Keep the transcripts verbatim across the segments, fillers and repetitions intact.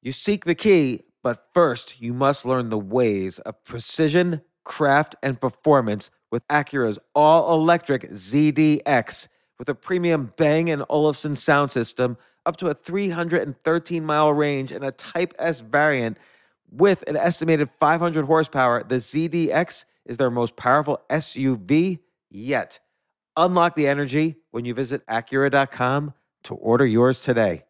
You seek the key, but first you must learn the ways of precision, craft, and performance with Acura's all-electric Z D X. With a premium Bang and Olufsen sound system, up to a three hundred thirteen mile range, and a Type S variant with an estimated five hundred horsepower, the Z D X is their most powerful S U V yet. Unlock the energy when you visit Acura dot com to order yours today.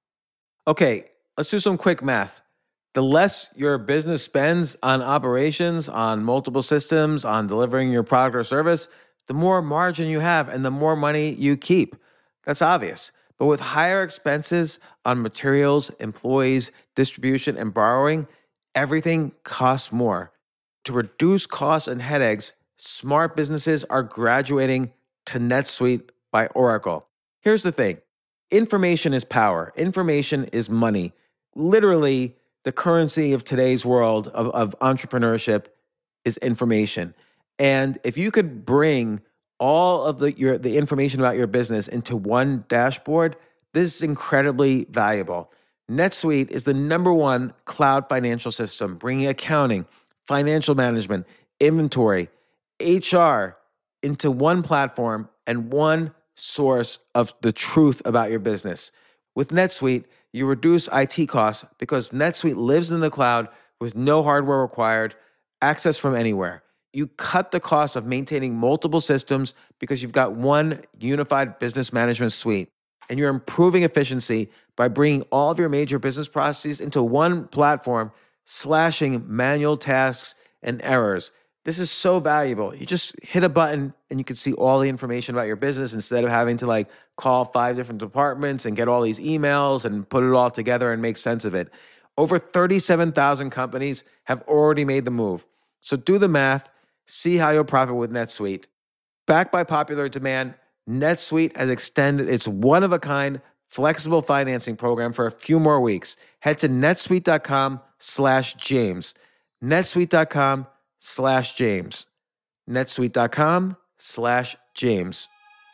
Okay, let's do some quick math. The less your business spends on operations, on multiple systems, on delivering your product or service, the more margin you have and the more money you keep. That's obvious. But with higher expenses on materials, employees, distribution, and borrowing, everything costs more. To reduce costs and headaches, smart businesses are graduating to NetSuite by Oracle. Here's the thing. Information is power. Information is money. Literally, the currency of today's world of, of entrepreneurship is information. And if you could bring all of the your the information about your business into one dashboard, this is incredibly valuable. NetSuite is the number one cloud financial system, bringing accounting, financial management, inventory, H R into one platform and one source of the truth about your business. With NetSuite, you reduce I T costs because NetSuite lives in the cloud with no hardware required, access from anywhere. You cut the cost of maintaining multiple systems because you've got one unified business management suite. And you're improving efficiency by bringing all of your major business processes into one platform, slashing manual tasks and errors. This is so valuable. You just hit a button and you can see all the information about your business instead of having to like call five different departments and get all these emails and put it all together and make sense of it. Over thirty-seven thousand companies have already made the move. So do the math, see how you'll profit with NetSuite. Backed by popular demand, NetSuite has extended its one-of-a-kind flexible financing program for a few more weeks. Head to netsuite.com slash James. netsuite.com slash James. netsuite.com slash James.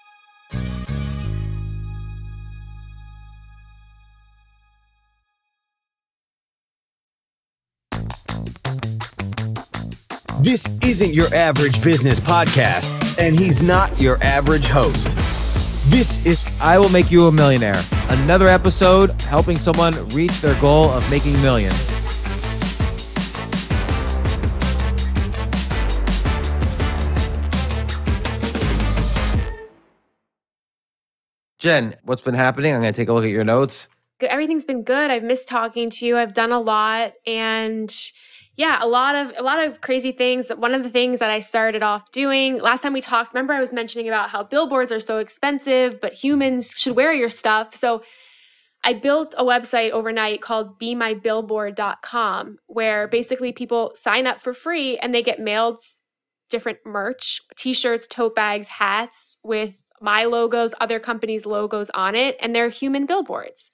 This isn't your average business podcast, and he's not your average host. This is I Will Make You a Millionaire, another episode helping someone reach their goal of making millions. Jen, what's been happening? I'm going to take a look at your notes. Everything's been good. I've missed talking to you. I've done a lot, and yeah, a lot of a lot of crazy things. One of the things that I started off doing last time we talked, remember I was mentioning about how billboards are so expensive, but humans should wear your stuff. So I built a website overnight called be my billboard dot com, where basically people sign up for free and they get mailed different merch, t-shirts, tote bags, hats with my logos, other companies' logos on it, and they're human billboards.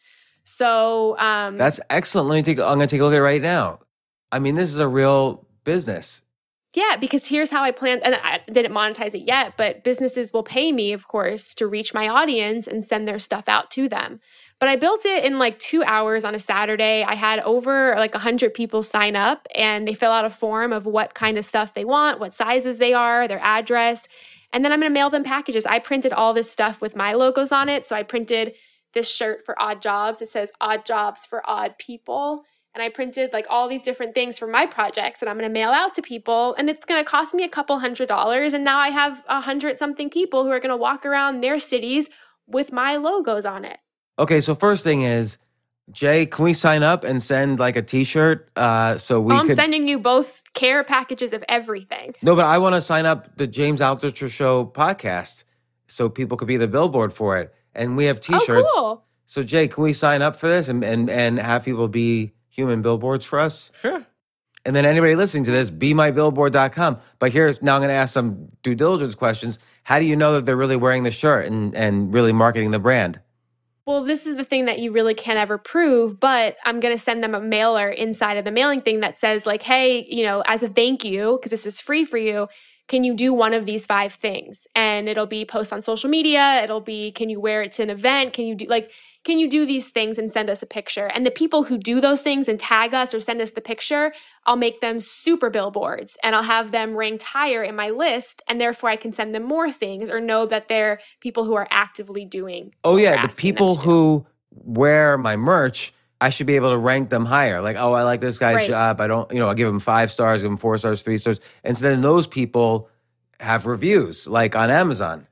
So um, that's excellent. Let me take. I'm going to take a look at it right now. I mean, this is a real business. Yeah, because here's how I planned, and I didn't monetize it yet, but businesses will pay me, of course, to reach my audience and send their stuff out to them. But I built it in like two hours on a Saturday. I had over like one hundred people sign up, and they fill out a form of what kind of stuff they want, what sizes they are, their address, and then I'm going to mail them packages. I printed all this stuff with my logos on it. So I printed this shirt for Odd Jobs. It says Odd Jobs for Odd People. And I printed like all these different things for my projects, and I'm going to mail out to people, and it's going to cost me a couple hundred dollars. And now I have a hundred something people who are going to walk around their cities with my logos on it. Okay, so first thing is, Jay, can we sign up and send like a t-shirt uh, so we oh, I'm could... sending you both care packages of everything. No, but I want to sign up the James Altucher Show podcast so people could be the billboard for it. And we have t-shirts. Oh, cool. So Jay, can we sign up for this and, and, and have people be human billboards for us? Sure. And then anybody listening to this, be my billboard dot com. But here's, now I'm going to ask some due diligence questions. How do you know that they're really wearing the shirt and, and really marketing the brand? Well, this is the thing that you really can't ever prove, but I'm going to send them a mailer inside of the mailing thing that says like, hey, you know, as a thank you, because this is free for you, can you do one of these five things? And it'll be post on social media. It'll be, can you wear it to an event? Can you do like, can you do these things and send us a picture? And the people who do those things and tag us or send us the picture, I'll make them super billboards and I'll have them ranked higher in my list. And therefore I can send them more things or know that they're people who are actively doing. Oh yeah, the people who wear my merch, I should be able to rank them higher. Like, oh, I like this guy's Right. job. I don't, you know, I'll give him five stars, give him four stars, three stars. And so then those people have reviews, like on Amazon.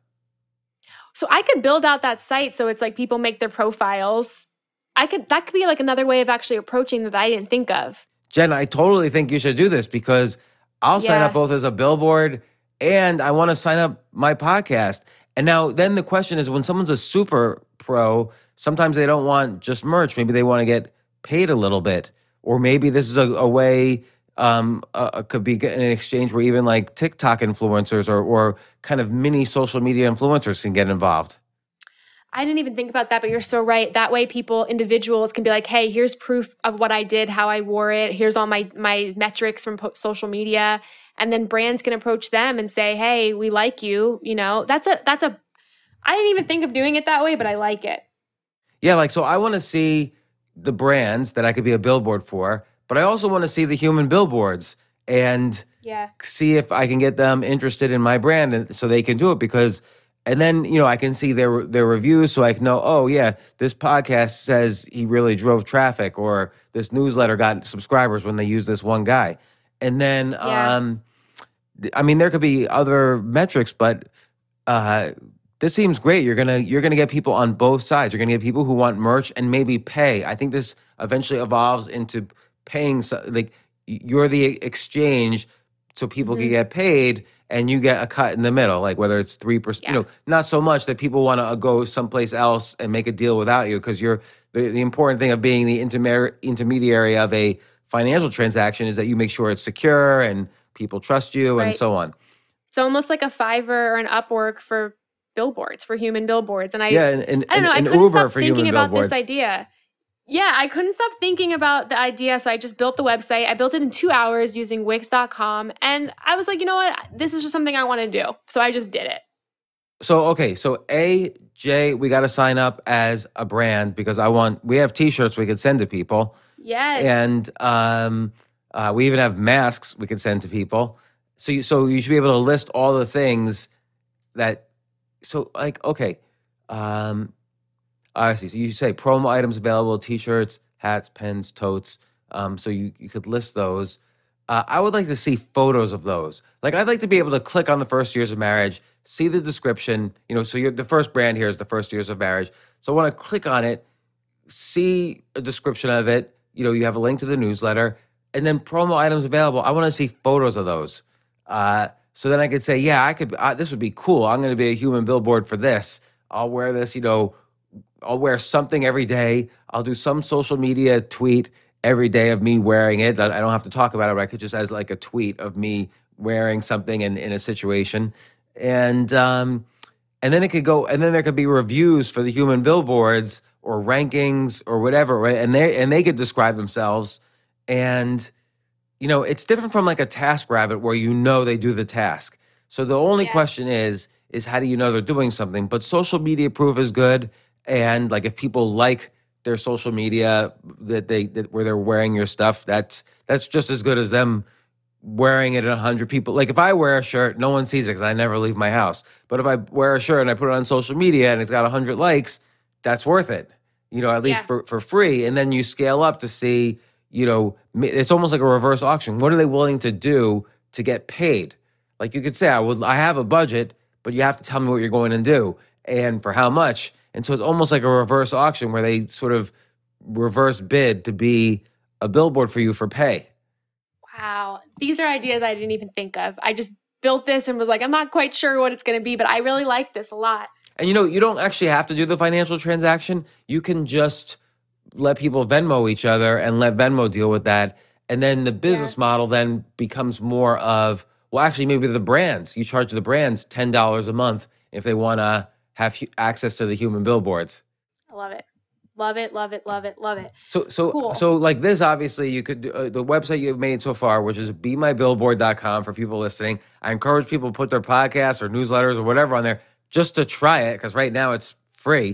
So I could build out that site so it's like people make their profiles. I could that could be like another way of actually approaching that I didn't think of. Jen, I totally think you should do this because I'll sign Yeah. up both as a billboard and I want to sign up my podcast. And now then the question is, when someone's a super pro, sometimes they don't want just merch. Maybe they want to get paid a little bit. Or maybe this is a, a way, um, uh, could be an exchange where even like TikTok influencers or, or kind of mini social media influencers can get involved. I didn't even think about that, but you're so right. That way people, individuals can be like, hey, here's proof of what I did, how I wore it. Here's all my my metrics from po- social media. And then brands can approach them and say, hey, we like you. You know, that's a, that's a, I didn't even think of doing it that way, but I like it. Yeah, like, so I want to see the brands that I could be a billboard for, but I also want to see the human billboards and Yeah. see if I can get them interested in my brand and so they can do it because, and then, you know, I can see their their reviews so I can know, oh yeah, this podcast says he really drove traffic or this newsletter got subscribers when they use this one guy. And then, Yeah. um, I mean, there could be other metrics, but uh, this seems great. You're gonna you're gonna get people on both sides. You're gonna get people who want merch and maybe pay. I think this eventually evolves into paying. So, like you're the exchange, so people can Mhm. get paid, and you get a cut in the middle. Like whether it's three percent, you Yeah. know, not so much that people want to go someplace else and make a deal without you because you're the, the important thing of being the intermediary intermediary of a financial transaction is that you make sure it's secure and people trust you and Right. so on. It's almost like a Fiverr or an Upwork for billboards, for human billboards. And I, Yeah, and, and, I don't know, I and couldn't Uber stop for thinking human about billboards. this idea. Yeah, I couldn't stop thinking about the idea. So I just built the website. I built it in two hours using Wix dot com. And I was like, you know what? This is just something I want to do. So I just did it. So, okay, so A, Jay, we got to sign up as a brand because I want, we have t-shirts we could send to people. Yes. And um, uh, we even have masks we can send to people. So you, so you should be able to list all the things that, so like, okay, um, I see. So you say promo items available, t-shirts, hats, pens, totes. Um, so you, you could list those. Uh, I would like to see photos of those. Like I'd like to be able to click on the first years of marriage, see the description, you know, so you're, the first brand here is the first years of marriage. So I want to click on it, see a description of it. You know, you have a link to the newsletter and then promo items available. I want to see photos of those. Uh, so then I could say, yeah, I could, uh, this would be cool. I'm going to be a human billboard for this. I'll wear this, you know, I'll wear something every day. I'll do some social media tweet every day of me wearing it. I I don't have to talk about it, but I could just as like a tweet of me wearing something in, in a situation. And um, and then it could go, and then there could be reviews for the human billboards or rankings or whatever, right? And they and they could describe themselves. And you know, it's different from like a TaskRabbit where you know they do the task. So the only Yeah. question is, is how do you know they're doing something? But social media proof is good. And like if people like their social media that they that where they're wearing your stuff, that's that's just as good as them wearing it at a hundred people. Like if I wear a shirt, no one sees it because I never leave my house. But if I wear a shirt and I put it on social media and it's got a hundred likes, that's worth it. You know, at least Yeah. for, for free. And then you scale up to see, you know, ma- it's almost like a reverse auction. What are they willing to do to get paid? Like you could say, I would I have a budget, but you have to tell me what you're going to do and for how much. And so it's almost like a reverse auction where they sort of reverse bid to be a billboard for you for pay. Wow. These are ideas I didn't even think of. I just built this and was like, I'm not quite sure what it's going to be, but I really like this a lot. And you know, you don't actually have to do the financial transaction. You can just let people Venmo each other and let Venmo deal with that. And then the business model then becomes more of, well, actually, maybe the brands. You charge the brands ten dollars a month if they want to have hu- access to the human billboards. I love it. Love it, love it, love it, love it. So, so, Cool. so, like this, obviously, you could do, uh, the website you've made so far, which is be my billboard dot com for people listening. I encourage people to put their podcasts or newsletters or whatever on there just to try it because right now it's free.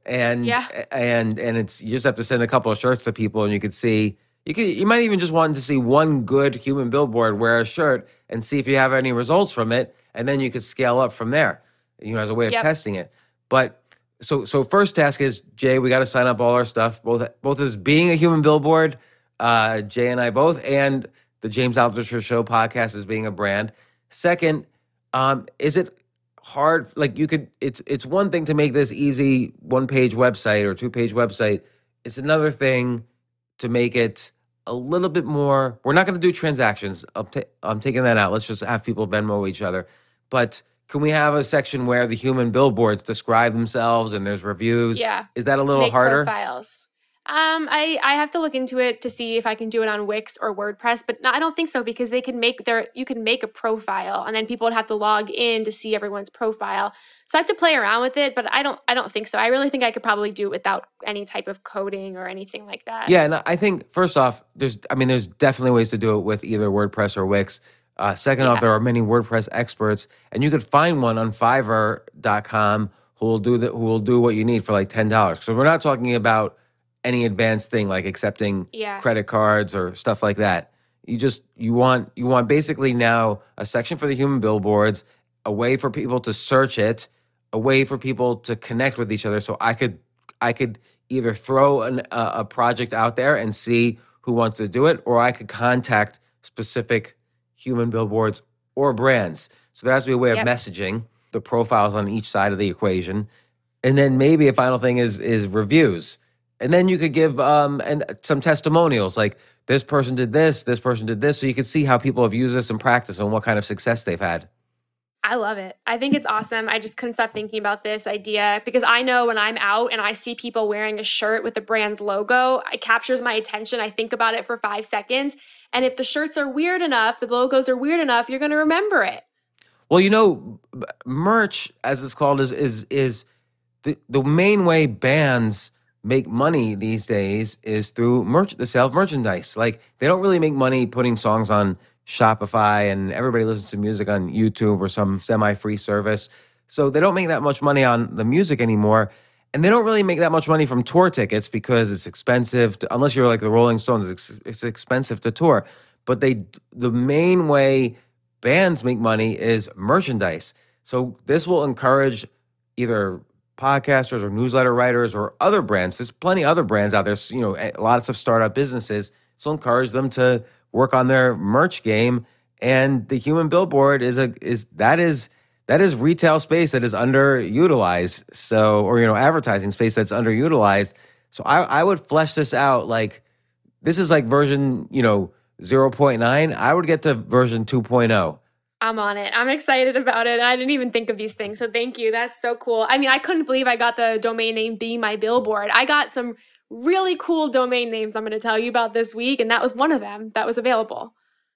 and Yeah. and and it's you just have to send a couple of shirts to people, and you could see you could you might even just want to see one good human billboard wear a shirt and see if you have any results from it, and then you could scale up from there, you know, as a way of Yep. testing it. But so so first task is, Jay, we got to sign up all our stuff, both both as being a human billboard, uh, Jay and I both, and the James Altucher Show podcast as being a brand. Second, um, is it hard? Like you could, it's it's one thing to make this easy one page website or two page website. It's another thing to make it a little bit more. We're not going to do transactions. I'm, ta- I'm taking that out. Let's just have people Venmo each other. But can we have a section where the human billboards describe themselves and there's reviews? Yeah. Is that a little Make harder? profiles. Um, I, I have to look into it to see if I can do it on Wix or WordPress, but no, I don't think so because they can make their you can make a profile and then people would have to log in to see everyone's profile. So I have to play around with it, but I don't I don't think so. I really think I could probably do it without any type of coding or anything like that. Yeah, and I think first off, there's I mean, there's definitely ways to do it with either WordPress or Wix. Uh, second Yeah. off, there are many WordPress experts, and you could find one on Fiverr dot com who will do the, who will do what you need for like ten dollars. So we're not talking about any advanced thing like accepting Yeah. credit cards or stuff like that. You just you want you want basically now a section for the human billboards, a way for people to search it, a way for people to connect with each other. So I could I could either throw an, a, a project out there and see who wants to do it, or I could contact specific human billboards or brands. So there has to be a way Yep. of messaging the profiles on each side of the equation. And then maybe a final thing is is reviews. And then you could give um and some testimonials like this person did this, this person did this, so you could see how people have used this in practice and what kind of success they've had. I love it. I think it's awesome. I just couldn't stop thinking about this idea because I know when I'm out and I see people wearing a shirt with the brand's logo, it captures my attention. I think about it for five seconds. And if the shirts are weird enough, the logos are weird enough, you're going to remember it. Well, you know, b- merch, as it's called, is is is the the main way bands make money these days is through merch, the sale of merchandise. Like they don't really make money putting songs on Shopify, and everybody listens to music on YouTube or some semi-free service. So they don't make that much money on the music anymore. And they don't really make that much money from tour tickets because it's expensive, to, unless you're like the Rolling Stones, it's, it's expensive to tour. But they, the main way bands make money is merchandise. So this will encourage either podcasters or newsletter writers or other brands. There's plenty of other brands out there, you know, lots of startup businesses. So encourage them to work on their merch game. And the human billboard is a is that is that is retail space that is underutilized. So, or you know, advertising space that's underutilized. So I, I would flesh this out like this is like version, you know, zero point nine. I would get to version two point oh. I'm on it. I'm excited about it. I didn't even think of these things. So thank you. That's so cool. I mean, I couldn't believe I got the domain name Be My Billboard. I got some really cool domain names I'm going to tell you about this week. And that was one of them that was available.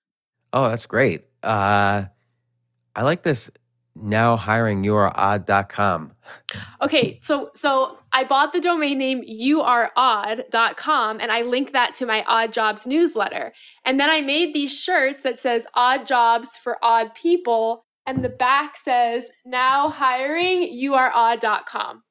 Oh, that's great. Uh, I like this. Now hiring you are odd dot com. Okay, so so I bought the domain name you are odd dot com and I linked that to my Odd Jobs newsletter. And then I made these shirts that says Odd Jobs for Odd People and the back says now hiring you are odd dot com.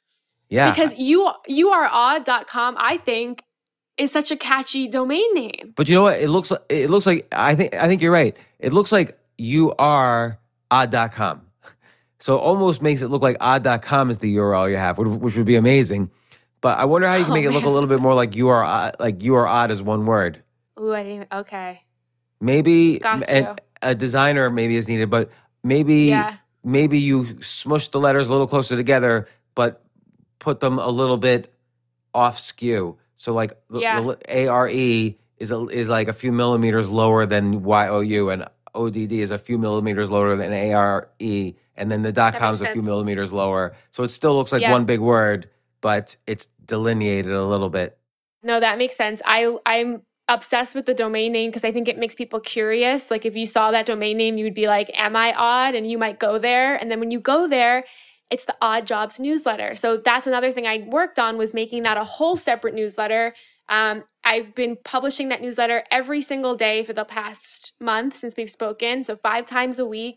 Yeah. Because you you are odd dot com I think is such a catchy domain name. But you know what? It looks like it looks like I think I think you're right. It looks like you are odd dot com. So it almost makes it look like odd dot com is the U R L you have, which, which would be amazing. But I wonder how you can Oh, make it look a man. little bit more like you are odd, like you are odd is one word. Ooh, I didn't okay. Maybe Got and you. a designer maybe is needed, but maybe Yeah. maybe you smush the letters a little closer together, but put them a little bit off skew. So like the- Yeah. the A R E is a, is like a few millimeters lower than Y O U, and O D D is a few millimeters lower than A R E, and then the dot That com makes is a few sense. millimeters lower. So it still looks like Yeah. one big word, but it's delineated a little bit. No, that makes sense. I I'm obsessed with the domain name because I think it makes people curious. Like if you saw that domain name, you would be like, "Am I odd?" And you might go there, and then when you go there, it's the Odd Jobs newsletter. So that's another thing I worked on was making that a whole separate newsletter. Um, I've been publishing that newsletter every single day for the past month since we've spoken, so five times a week.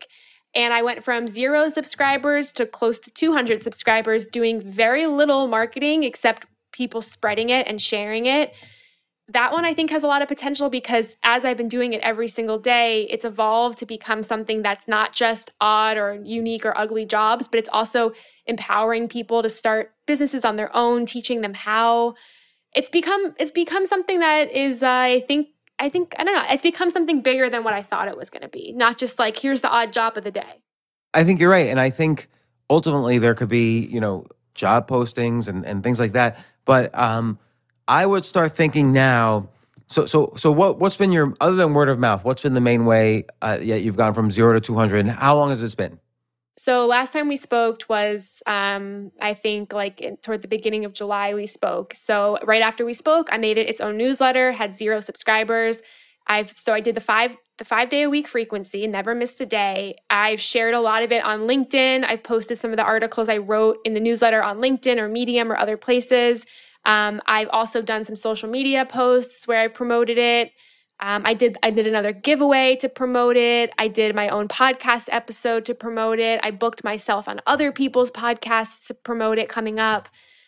And I went from zero subscribers to close to two hundred subscribers, doing very little marketing except people spreading it and sharing it. That one I think has a lot of potential because as I've been doing it every single day, it's evolved to become something that's not just odd or unique or ugly jobs, but it's also empowering people to start businesses on their own, teaching them how. It's become it's become something that is, uh, I think, I think, I don't know, it's become something bigger than what I thought it was going to be. Not just like, here's the odd job of the day. I think you're right. And I think ultimately there could be, you know, job postings and, and things like that. But um, I would start thinking now, so so so what, what's been your, other than word of mouth, what's been the main way uh, yeah, you've gone from zero to two hundred? How long has this been? So last time we spoke was, um, I think, like in, toward the beginning of July we spoke. So right after we spoke, I made it its own newsletter, had zero subscribers. I've so I did the five the five day a week frequency, never missed a day. I've shared a lot of it on LinkedIn. I've posted some of the articles I wrote in the newsletter on LinkedIn or Medium or other places. Um, I've also done some social media posts where I promoted it. Um, I did I did another giveaway to promote it. I did my own podcast episode to promote it. I booked myself on other people's podcasts to promote it coming up.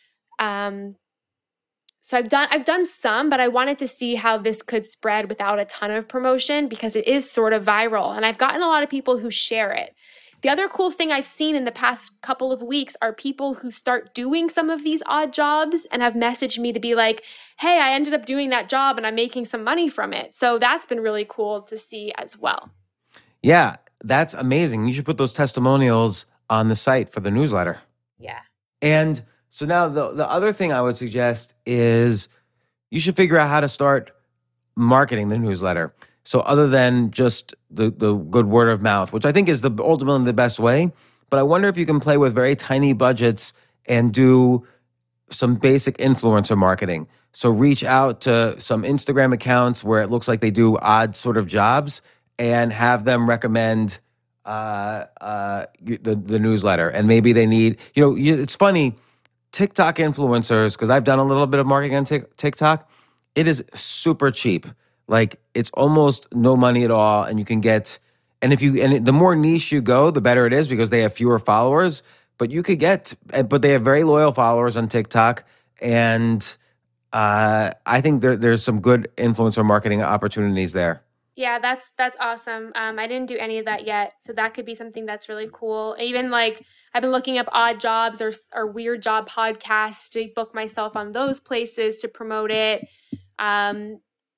Um, so I've done I've done some, but I wanted to see how this could spread without a ton of promotion because it is sort of viral, and I've gotten a lot of people who share it. The other cool thing I've seen in the past couple of weeks are people who start doing some of these odd jobs and have messaged me to be like, hey, I ended up doing that job and I'm making some money from it. So that's been really cool to see as well. Yeah, that's amazing. You should put those testimonials on the site for the newsletter. Yeah. And so now the, the other thing I would suggest is you should figure out how to start marketing the newsletter. So other than just the, the good word of mouth, which I think is the ultimately the best way, but I wonder if you can play with very tiny budgets and do some basic influencer marketing. So reach out to some Instagram accounts where it looks like they do odd sort of jobs and have them recommend uh, uh, the, the newsletter. And maybe they need, you know, you, it's funny, TikTok influencers, because I've done a little bit of marketing on Tik- TikTok, it is super cheap. Like it's almost no money at all, and you can get. And if you and the more niche you go, the better it is because they have fewer followers. But you could get, but they have very loyal followers on TikTok, and uh, I think there, there's some good influencer marketing opportunities there. Yeah, that's that's awesome. Um, I didn't do any of that yet, so that could be something that's really cool. Even like I've been looking up odd jobs or or weird job podcasts to book myself on those places to promote it. Um,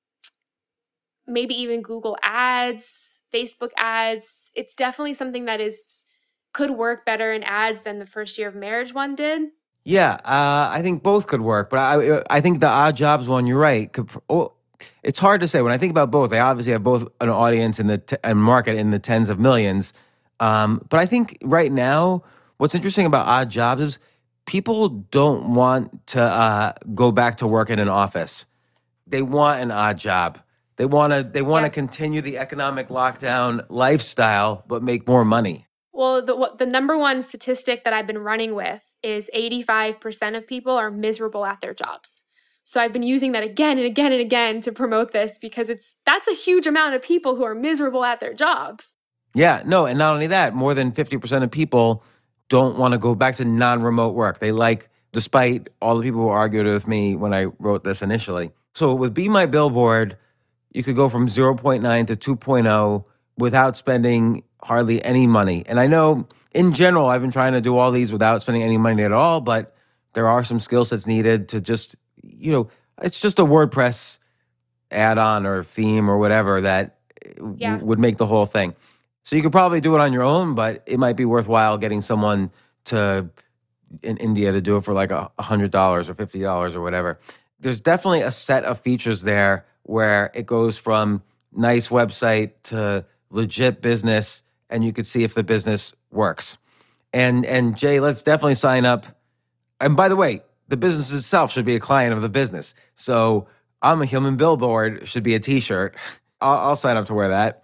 maybe even Google ads, Facebook ads. It's definitely something that is could work better in ads than the first year of marriage one did. Yeah, uh, I think both could work, but I I think the odd jobs one, you're right. Could, oh, it's hard to say. When I think about both, they obviously have both an audience in the t- and market in the tens of millions. Um, but I think right now, what's interesting about odd jobs is people don't want to uh, go back to work in an office. They want an odd job. They want to they want to Yeah. continue the economic lockdown lifestyle, but make more money. Well, the what, the number one statistic that I've been running with is eighty-five percent of people are miserable at their jobs. So I've been using that again and again and again to promote this because it's that's a huge amount of people who are miserable at their jobs. Yeah, no, and not only that, more than fifty percent of people don't want to go back to non-remote work. They like, despite all the people who argued with me when I wrote this initially. So with Be My Billboard, you could go from zero point nine to two point oh without spending hardly any money. And I know in general, I've been trying to do all these without spending any money at all, but there are some skill sets needed to just, you know, it's just a WordPress add-on or theme or whatever that w- Yeah. would make the whole thing. So you could probably do it on your own, but it might be worthwhile getting someone to in India to do it for like a hundred dollars or fifty dollars or whatever. There's definitely a set of features there where it goes from nice website to legit business, and you could see if the business works. And and Jay, let's definitely sign up. And by the way, the business itself should be a client of the business. So I'm a Human Billboard should be a T-shirt. I'll, I'll sign up to wear that.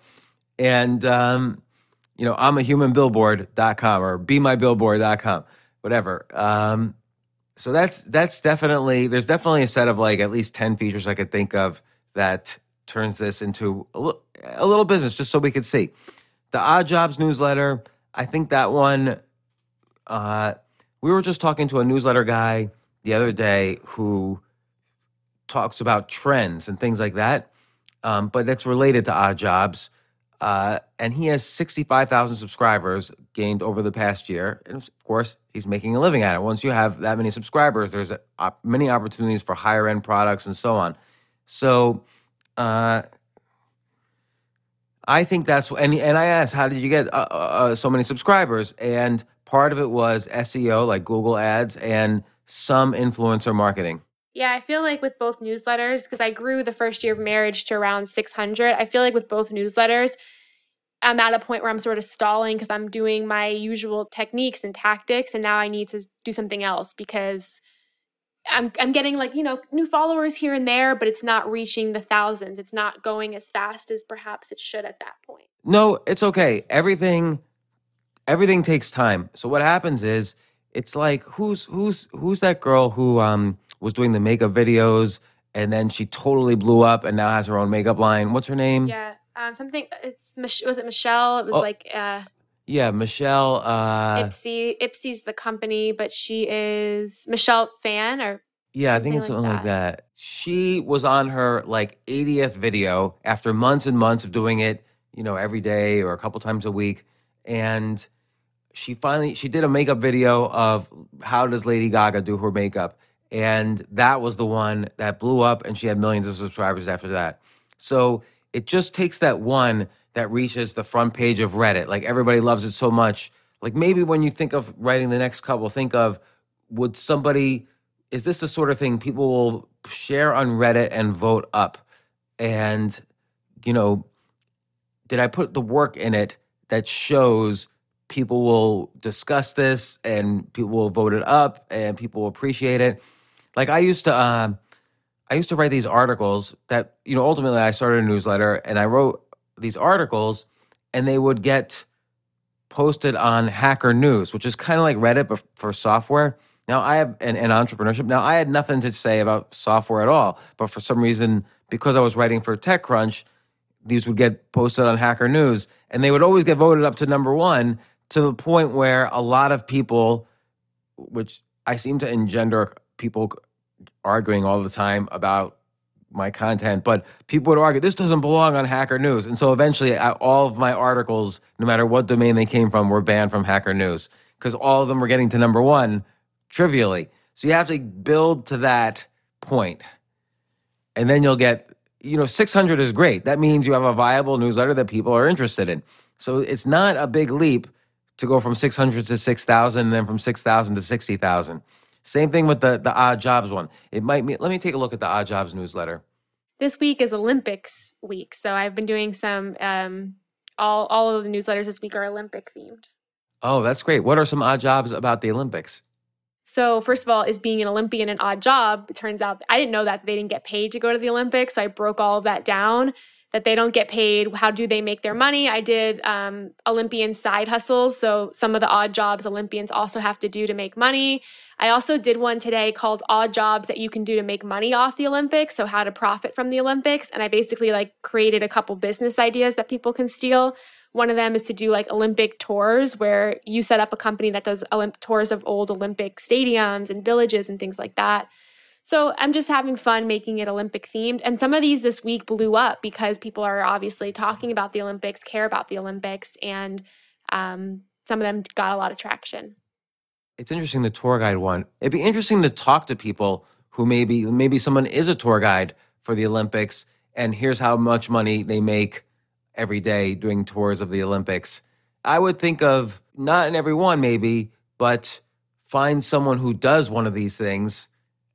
And um, you know, I'm a human billboard dot com or be my billboard dot com, whatever. Um, so that's that's definitely there's definitely a set of like at least ten features I could think of that turns this into a little, a little business, just so we could see. The Odd Jobs newsletter, I think that one, uh, we were just talking to a newsletter guy the other day who talks about trends and things like that, um, but it's related to Odd Jobs. Uh, and he has sixty-five thousand subscribers gained over the past year. And of course, he's making a living at it. Once you have that many subscribers, there's a, op- many opportunities for higher end products and so on. So uh, I think that's, and, and I asked, how did you get uh, uh, so many subscribers? And part of it was S E O, like Google Ads, and some influencer marketing. Yeah, I feel like with both newsletters, because I grew the first year of marriage to around six hundred, I feel like with both newsletters, I'm at a point where I'm sort of stalling because I'm doing my usual techniques and tactics, and now I need to do something else because I'm I'm getting like, you know, new followers here and there, but it's not reaching the thousands. It's not going as fast as perhaps it should at that point. No, it's okay. Everything everything takes time. So what happens is it's like who's who's who's that girl who um was doing the makeup videos and then she totally blew up and now has her own makeup line. What's her name? Yeah, um, something. It's Mich- was it Michelle? It was Oh, like uh, yeah, Michelle. Uh, Ipsy. Ipsy's the company, but she is Michelle Fan or yeah, I think something it's like something like that. that. She was on her like eightieth video after months and months of doing it, you know, every day or a couple times a week, and she finally she did a makeup video of how does Lady Gaga do her makeup, and that was the one that blew up, and she had millions of subscribers after that. So it just takes that one that reaches the front page of Reddit. Like everybody loves it so much. Like maybe when you think of writing the next couple, think of would somebody, is this the sort of thing people will share on Reddit and vote up? And, you know, did I put the work in it that shows people will discuss this and people will vote it up and people will appreciate it? Like I used to, um, I used to write these articles that, you know, ultimately I started a newsletter and I wrote these articles and they would get posted on Hacker News, which is kind of like Reddit, but for software. Now I have an, an entrepreneurship. Now I had nothing to say about software at all, but for some reason, because I was writing for TechCrunch, these would get posted on Hacker News and they would always get voted up to number one to the point where a lot of people, which I seem to engender people arguing all the time about my content, but people would argue this doesn't belong on Hacker News. And so eventually I, all of my articles, no matter what domain they came from, were banned from Hacker News because all of them were getting to number one trivially. So you have to build to that point. And then you'll get, you know, six hundred is great. That means you have a viable newsletter that people are interested in. So it's not a big leap to go from six hundred to six thousand and then from six thousand to sixty thousand. Same thing with the, the Odd Jobs one. It might be, let me take a look at the Odd Jobs newsletter. This week is Olympics week, so I've been doing some. Um, all all of the newsletters this week are Olympic themed. Oh, that's great. What are some odd jobs about the Olympics? So first of all, is being an Olympian an odd job? It turns out I didn't know that they didn't get paid to go to the Olympics. So I broke all of that down. That they don't get paid. How do they make their money? I did um, Olympian side hustles. So some of the odd jobs Olympians also have to do to make money. I also did one today called Odd Jobs that you can do to make money off the Olympics. So how to profit from the Olympics. And I basically like created a couple business ideas that people can steal. One of them is to do like Olympic tours where you set up a company that does Olymp- tours of old Olympic stadiums and villages and things like that. So I'm just having fun making it Olympic themed. And some of these this week blew up because people are obviously talking about the Olympics, care about the Olympics, and um, some of them got a lot of traction. It's interesting, the tour guide one. It'd be interesting to talk to people who maybe, maybe someone is a tour guide for the Olympics and here's how much money they make every day doing tours of the Olympics. I would think of, not in every one maybe, but find someone who does one of these things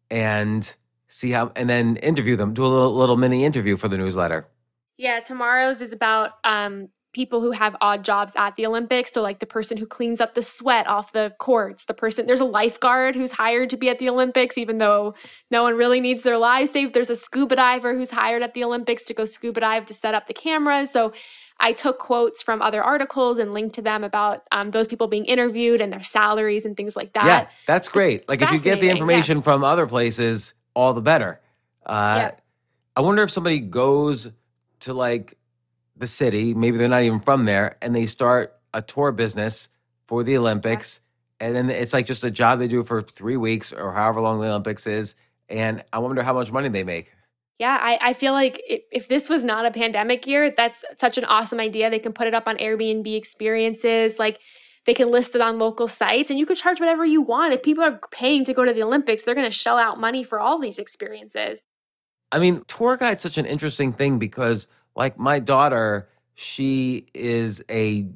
and see how, and then interview them, do a little, little mini interview for the newsletter. Yeah, tomorrow's is about um, people who have odd jobs at the Olympics. So like the person who cleans up the sweat off the courts, the person, there's a lifeguard who's hired to be at the Olympics, even though no one really needs their lives saved. There's a scuba diver who's hired at the Olympics to go scuba dive to set up the cameras. So I took quotes from other articles and linked to them about um, those people being interviewed and their salaries and things like that. Yeah, that's great. It's like if you get the information yeah. from other places, all the better. Uh, yeah. I wonder if somebody goes to like the city, maybe they're not even from there, and they start a tour business for the Olympics. And then it's like just a job they do for three weeks or however long the Olympics is. And I wonder how much money they make. Yeah, I, I feel like if, if this was not a pandemic year, that's such an awesome idea. They can put it up on Airbnb experiences. Like they can list it on local sites and you could charge whatever you want. If people are paying to go to the Olympics, they're going to shell out money for all these experiences. I mean, tour guide's such an interesting thing because like my daughter, she is a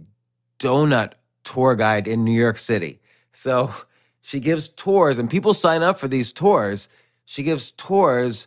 donut tour guide in New York City. So she gives tours and people sign up for these tours. She gives tours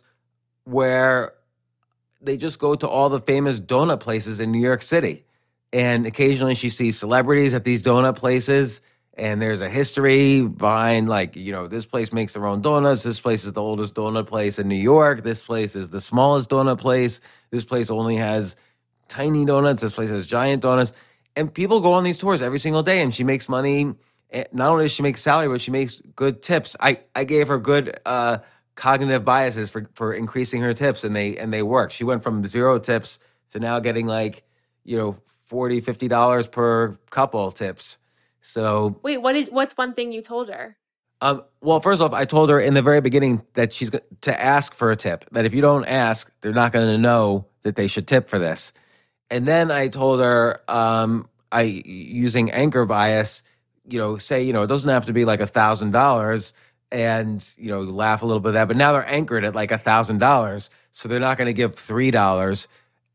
where they just go to all the famous donut places in New York City. And occasionally she sees celebrities at these donut places. And there's a history behind, like, you know, this place makes their own donuts. This place is the oldest donut place in New York. This place is the smallest donut place. This place only has tiny donuts. This place has giant donuts. And people go on these tours every single day. And she makes money. Not only does she make salary, but she makes good tips. I, I gave her good uh, cognitive biases for, for increasing her tips, and they and they work. She went from zero tips to now getting like, you know, forty dollars, fifty dollars per couple tips. So wait, what did what's one thing you told her? Um, well, first off, I told her in the very beginning that she's go- to ask for a tip. That if you don't ask, they're not going to know that they should tip for this. And then I told her, um, I using anchor bias, you know, say, you know, it doesn't have to be like a thousand dollars, and you know, laugh a little bit at that. But now they're anchored at like a thousand dollars, so they're not going to give three dollars,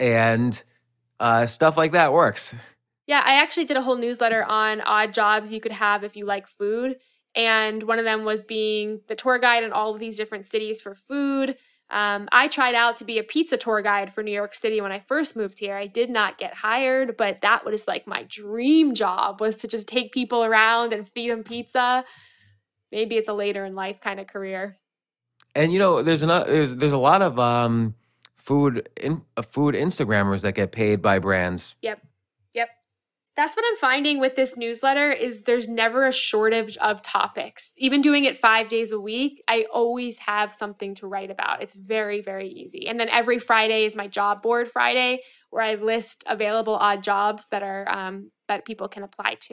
and uh, stuff like that works. Yeah, I actually did a whole newsletter on odd jobs you could have if you like food. And one of them was being the tour guide in all of these different cities for food. Um, I tried out to be a pizza tour guide for New York City when I first moved here. I did not get hired, but that was like my dream job, was to just take people around and feed them pizza. Maybe it's a later in life kind of career. And you know, there's another, there's, there's a lot of um, food in, uh, food Instagrammers that get paid by brands. Yep. Yep. That's what I'm finding with this newsletter is there's never a shortage of topics. Even doing it five days a week, I always have something to write about. It's very, very easy. And then every Friday is my job board Friday, where I list available odd jobs that are um, that people can apply to.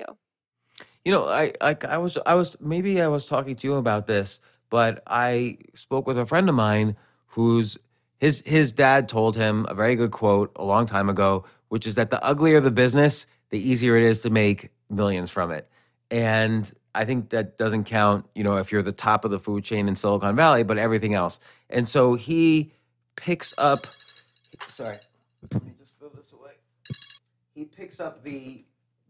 You know, I, I I was I was maybe I was talking to you about this, but I spoke with a friend of mine who's his his dad told him a very good quote a long time ago, which is that the uglier the business, the easier it is to make millions from it. And I think that doesn't count, you know, if you're the top of the food chain in Silicon Valley, but everything else. And so he picks up, sorry, let me just throw this away. He picks up the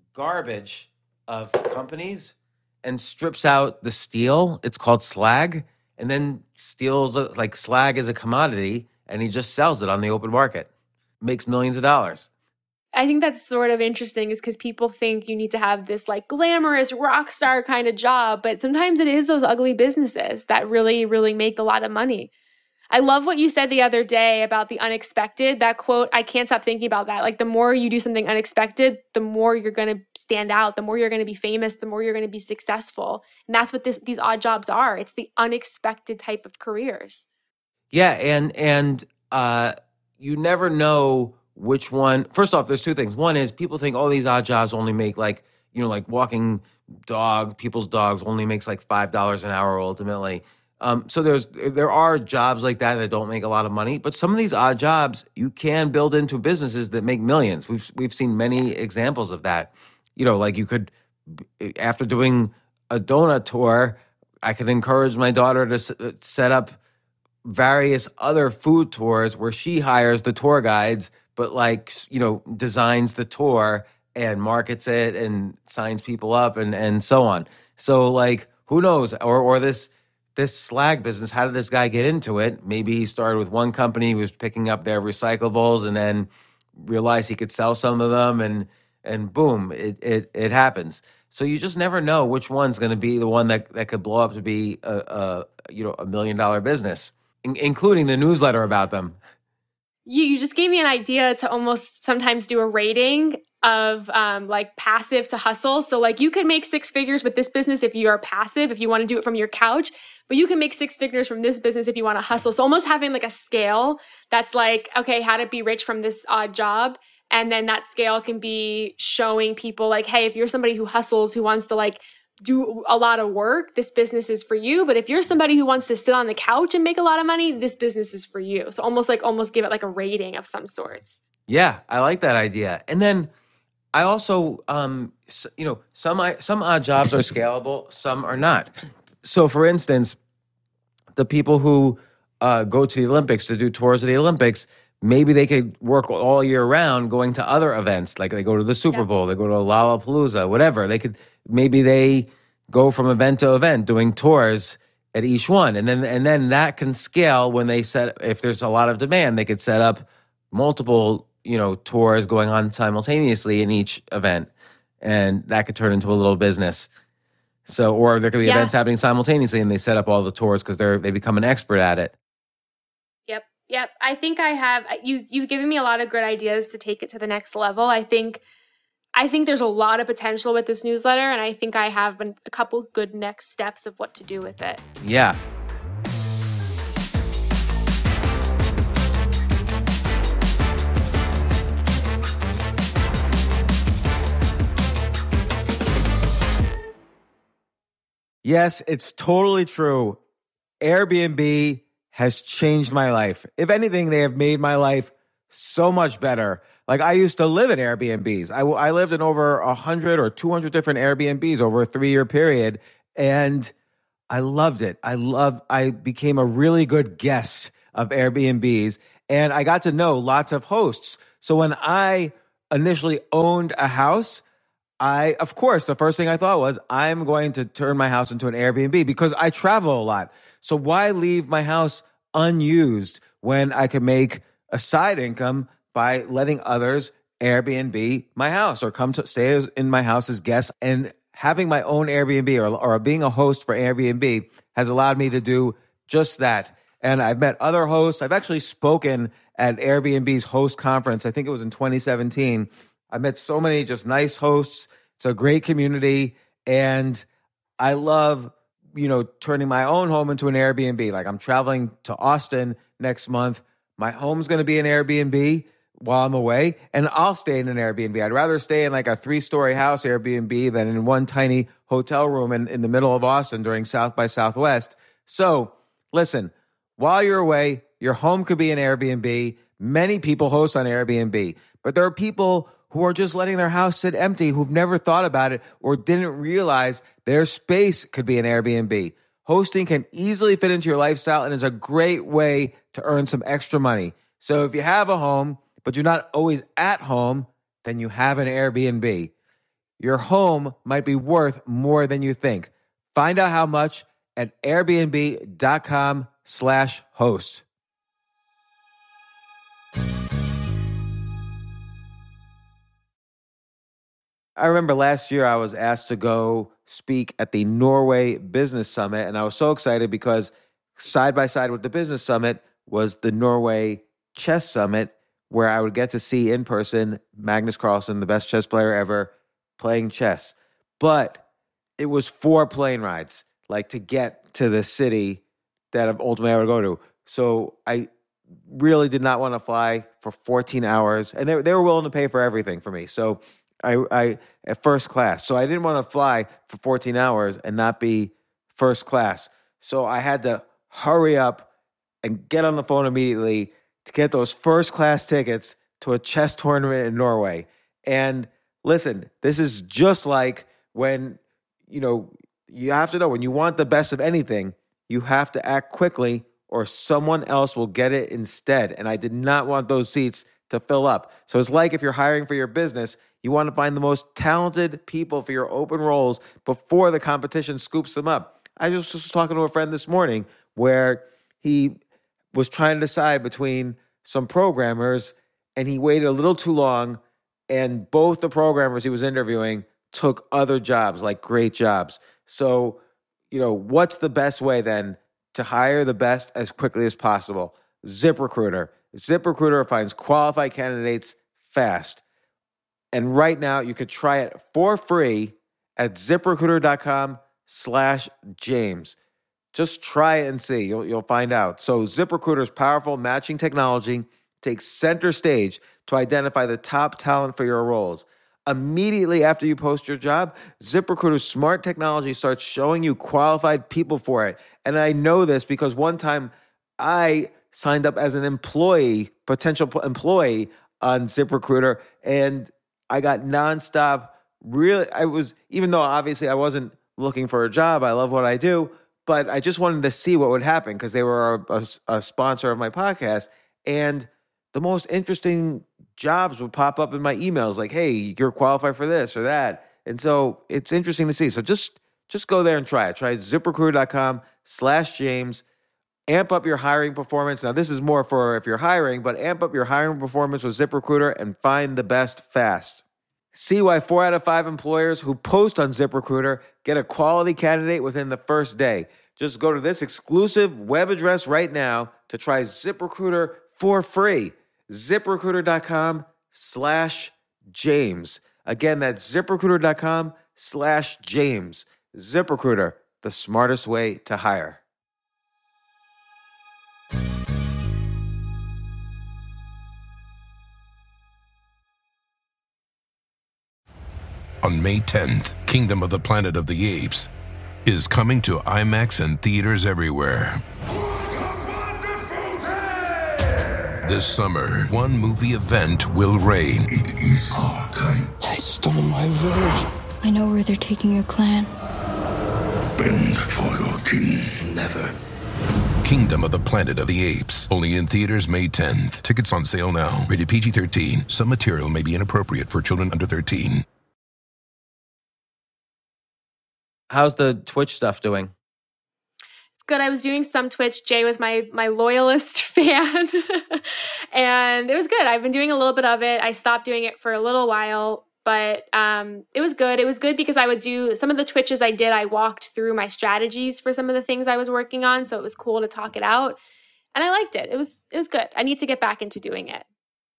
garbage of companies and strips out the steel. It's called slag. And then steals, like slag is a commodity, and he just sells it on the open market. Makes millions of dollars. I think that's sort of interesting is because people think you need to have this like glamorous rock star kind of job, but sometimes it is those ugly businesses that really, really make a lot of money. I love what you said the other day about the unexpected. That quote, I can't stop thinking about that. Like the more you do something unexpected, the more you're going to stand out, the more you're going to be famous, the more you're going to be successful. And that's what this, these odd jobs are. It's the unexpected type of careers. Yeah, and and uh, you never know which one. First off, there's two things. One is people think, oh, these odd jobs only make like, you know, like walking dog, people's dogs only makes like five dollars an hour ultimately. Um, so there's there are jobs like that that don't make a lot of money, but some of these odd jobs you can build into businesses that make millions. We've we've seen many examples of that. You know, like you could, after doing a donut tour, I could encourage my daughter to s- set up various other food tours where she hires the tour guides, but like, you know, designs the tour and markets it and signs people up and and so on. So like, who knows? Or or this. This slag business, how did this guy get into it? Maybe he started with one company, was picking up their recyclables, and then realized he could sell some of them, and and boom, it it it happens. So you just never know which one's going to be the one that, that could blow up to be a, a you know a million dollar business, in, including the newsletter about them. You, you just gave me an idea to almost sometimes do a rating of um, like passive to hustle. So like you can make six figures with this business if you are passive, if you want to do it from your couch, but you can make six figures from this business if you want to hustle. So almost having like a scale that's like, okay, how to be rich from this odd job. And then that scale can be showing people like, hey, if you're somebody who hustles, who wants to like do a lot of work, this business is for you. But if you're somebody who wants to sit on the couch and make a lot of money, this business is for you. So almost like almost give it like a rating of some sorts. Yeah, I like that idea. And then I also, um, s- you know, some I, some odd jobs are scalable, some are not. So, for instance, the people who uh, go to the Olympics to do tours of the Olympics, maybe they could work all year round going to other events, like they go to the Super Yeah. Bowl, they go to Lollapalooza, whatever. They could maybe they go from event to event doing tours at each one, and then and then that can scale when they set. If there's a lot of demand, they could set up multiple, you know, tours going on simultaneously in each event, and that could turn into a little business. So, or there could be Yeah. events happening simultaneously, and they set up all the tours because they're they become an expert at it. Yep. Yep. I think I have you you've given me a lot of good ideas to take it to the next level. I think I think there's a lot of potential with this newsletter, and I think I have been, a couple good next steps of what to do with it. Yeah. Yes, it's totally true. Airbnb has changed my life. If anything, they have made my life so much better. Like I used to live in Airbnbs. I, I lived in over one hundred or two hundred different Airbnbs over a three-year period, and I loved it. I love. I became a really good guest of Airbnbs, and I got to know lots of hosts. So when I initially owned a house, I, of course, the first thing I thought was, I'm going to turn my house into an Airbnb because I travel a lot. So why leave my house unused when I can make a side income by letting others Airbnb my house or come to stay in my house as guests? And having my own Airbnb or, or being a host for Airbnb has allowed me to do just that. And I've met other hosts. I've actually spoken at Airbnb's host conference. I think it was in twenty seventeen. I met so many just nice hosts. It's a great community. And I love, you know, turning my own home into an Airbnb. Like I'm traveling to Austin next month. My home's going to be an Airbnb while I'm away, and I'll stay in an Airbnb. I'd rather stay in like a three-story house Airbnb than in one tiny hotel room in, in the middle of Austin during South by Southwest. So listen, while you're away, your home could be an Airbnb. Many people host on Airbnb, but there are people who are just letting their house sit empty, who've never thought about it or didn't realize their space could be an Airbnb. Hosting can easily fit into your lifestyle and is a great way to earn some extra money. So if you have a home, but you're not always at home, then you have an Airbnb. Your home might be worth more than you think. Find out how much at airbnb.com slash host. I remember last year I was asked to go speak at the Norway Business Summit, and I was so excited because side by side with the Business Summit was the Norway Chess Summit, where I would get to see in person Magnus Carlsen, the best chess player ever, playing chess. But it was four plane rides, like to get to the city that ultimately I would go to. So I really did not want to fly for fourteen hours, and they, they were willing to pay for everything for me. So I, I at first class. So I didn't want to fly for fourteen hours and not be first class. So I had to hurry up and get on the phone immediately to get those first class tickets to a chess tournament in Norway. And listen, this is just like when, you know, you have to know when you want the best of anything, you have to act quickly or someone else will get it instead. And I did not want those seats to fill up. So it's like if you're hiring for your business, you want to find the most talented people for your open roles before the competition scoops them up. I just was talking to a friend this morning where he was trying to decide between some programmers and he waited a little too long, and both the programmers he was interviewing took other jobs, like great jobs. So, you know, what's the best way then to hire the best as quickly as possible? ZipRecruiter. ZipRecruiter finds qualified candidates fast. And right now you could try it for free at ZipRecruiter.com slash James. Just try it and see. You'll, you'll find out. So ZipRecruiter's powerful matching technology takes center stage to identify the top talent for your roles. Immediately after you post your job, ZipRecruiter's smart technology starts showing you qualified people for it. And I know this because one time I signed up as an employee, potential employee on ZipRecruiter, and I got nonstop. Really, I was, even though obviously I wasn't looking for a job, I love what I do, but I just wanted to see what would happen because they were a, a, a sponsor of my podcast. And the most interesting jobs would pop up in my emails like, hey, you're qualified for this or that. And so it's interesting to see. So just just go there and try it. Try ZipRecruiter.com slash James. Amp up your hiring performance. Now, this is more for if you're hiring, but amp up your hiring performance with ZipRecruiter and find the best fast. See why four out of five employers who post on ZipRecruiter get a quality candidate within the first day. Just go to this exclusive web address right now to try ZipRecruiter for free. ZipRecruiter.com slash James. Again, that's ZipRecruiter.com slash James. ZipRecruiter, the smartest way to hire. On May tenth, Kingdom of the Planet of the Apes is coming to IMAX and theaters everywhere. This summer, one movie event will reign. It is our time. They stole my village. I know where they're taking your clan. Bend for your king. Never. Kingdom of the Planet of the Apes. Only in theaters May tenth. Tickets on sale now. Rated P G thirteen. Some material may be inappropriate for children under thirteen. How's the Twitch stuff doing? Good. I was doing some Twitch. Jay was my my loyalist fan. And it was good. I've been doing a little bit of it. I stopped doing it for a little while, but um, it was good. It was good because I would do some of the Twitches I did. I walked through my strategies for some of the things I was working on. So it was cool to talk it out. And I liked it. It was it was good. I need to get back into doing it.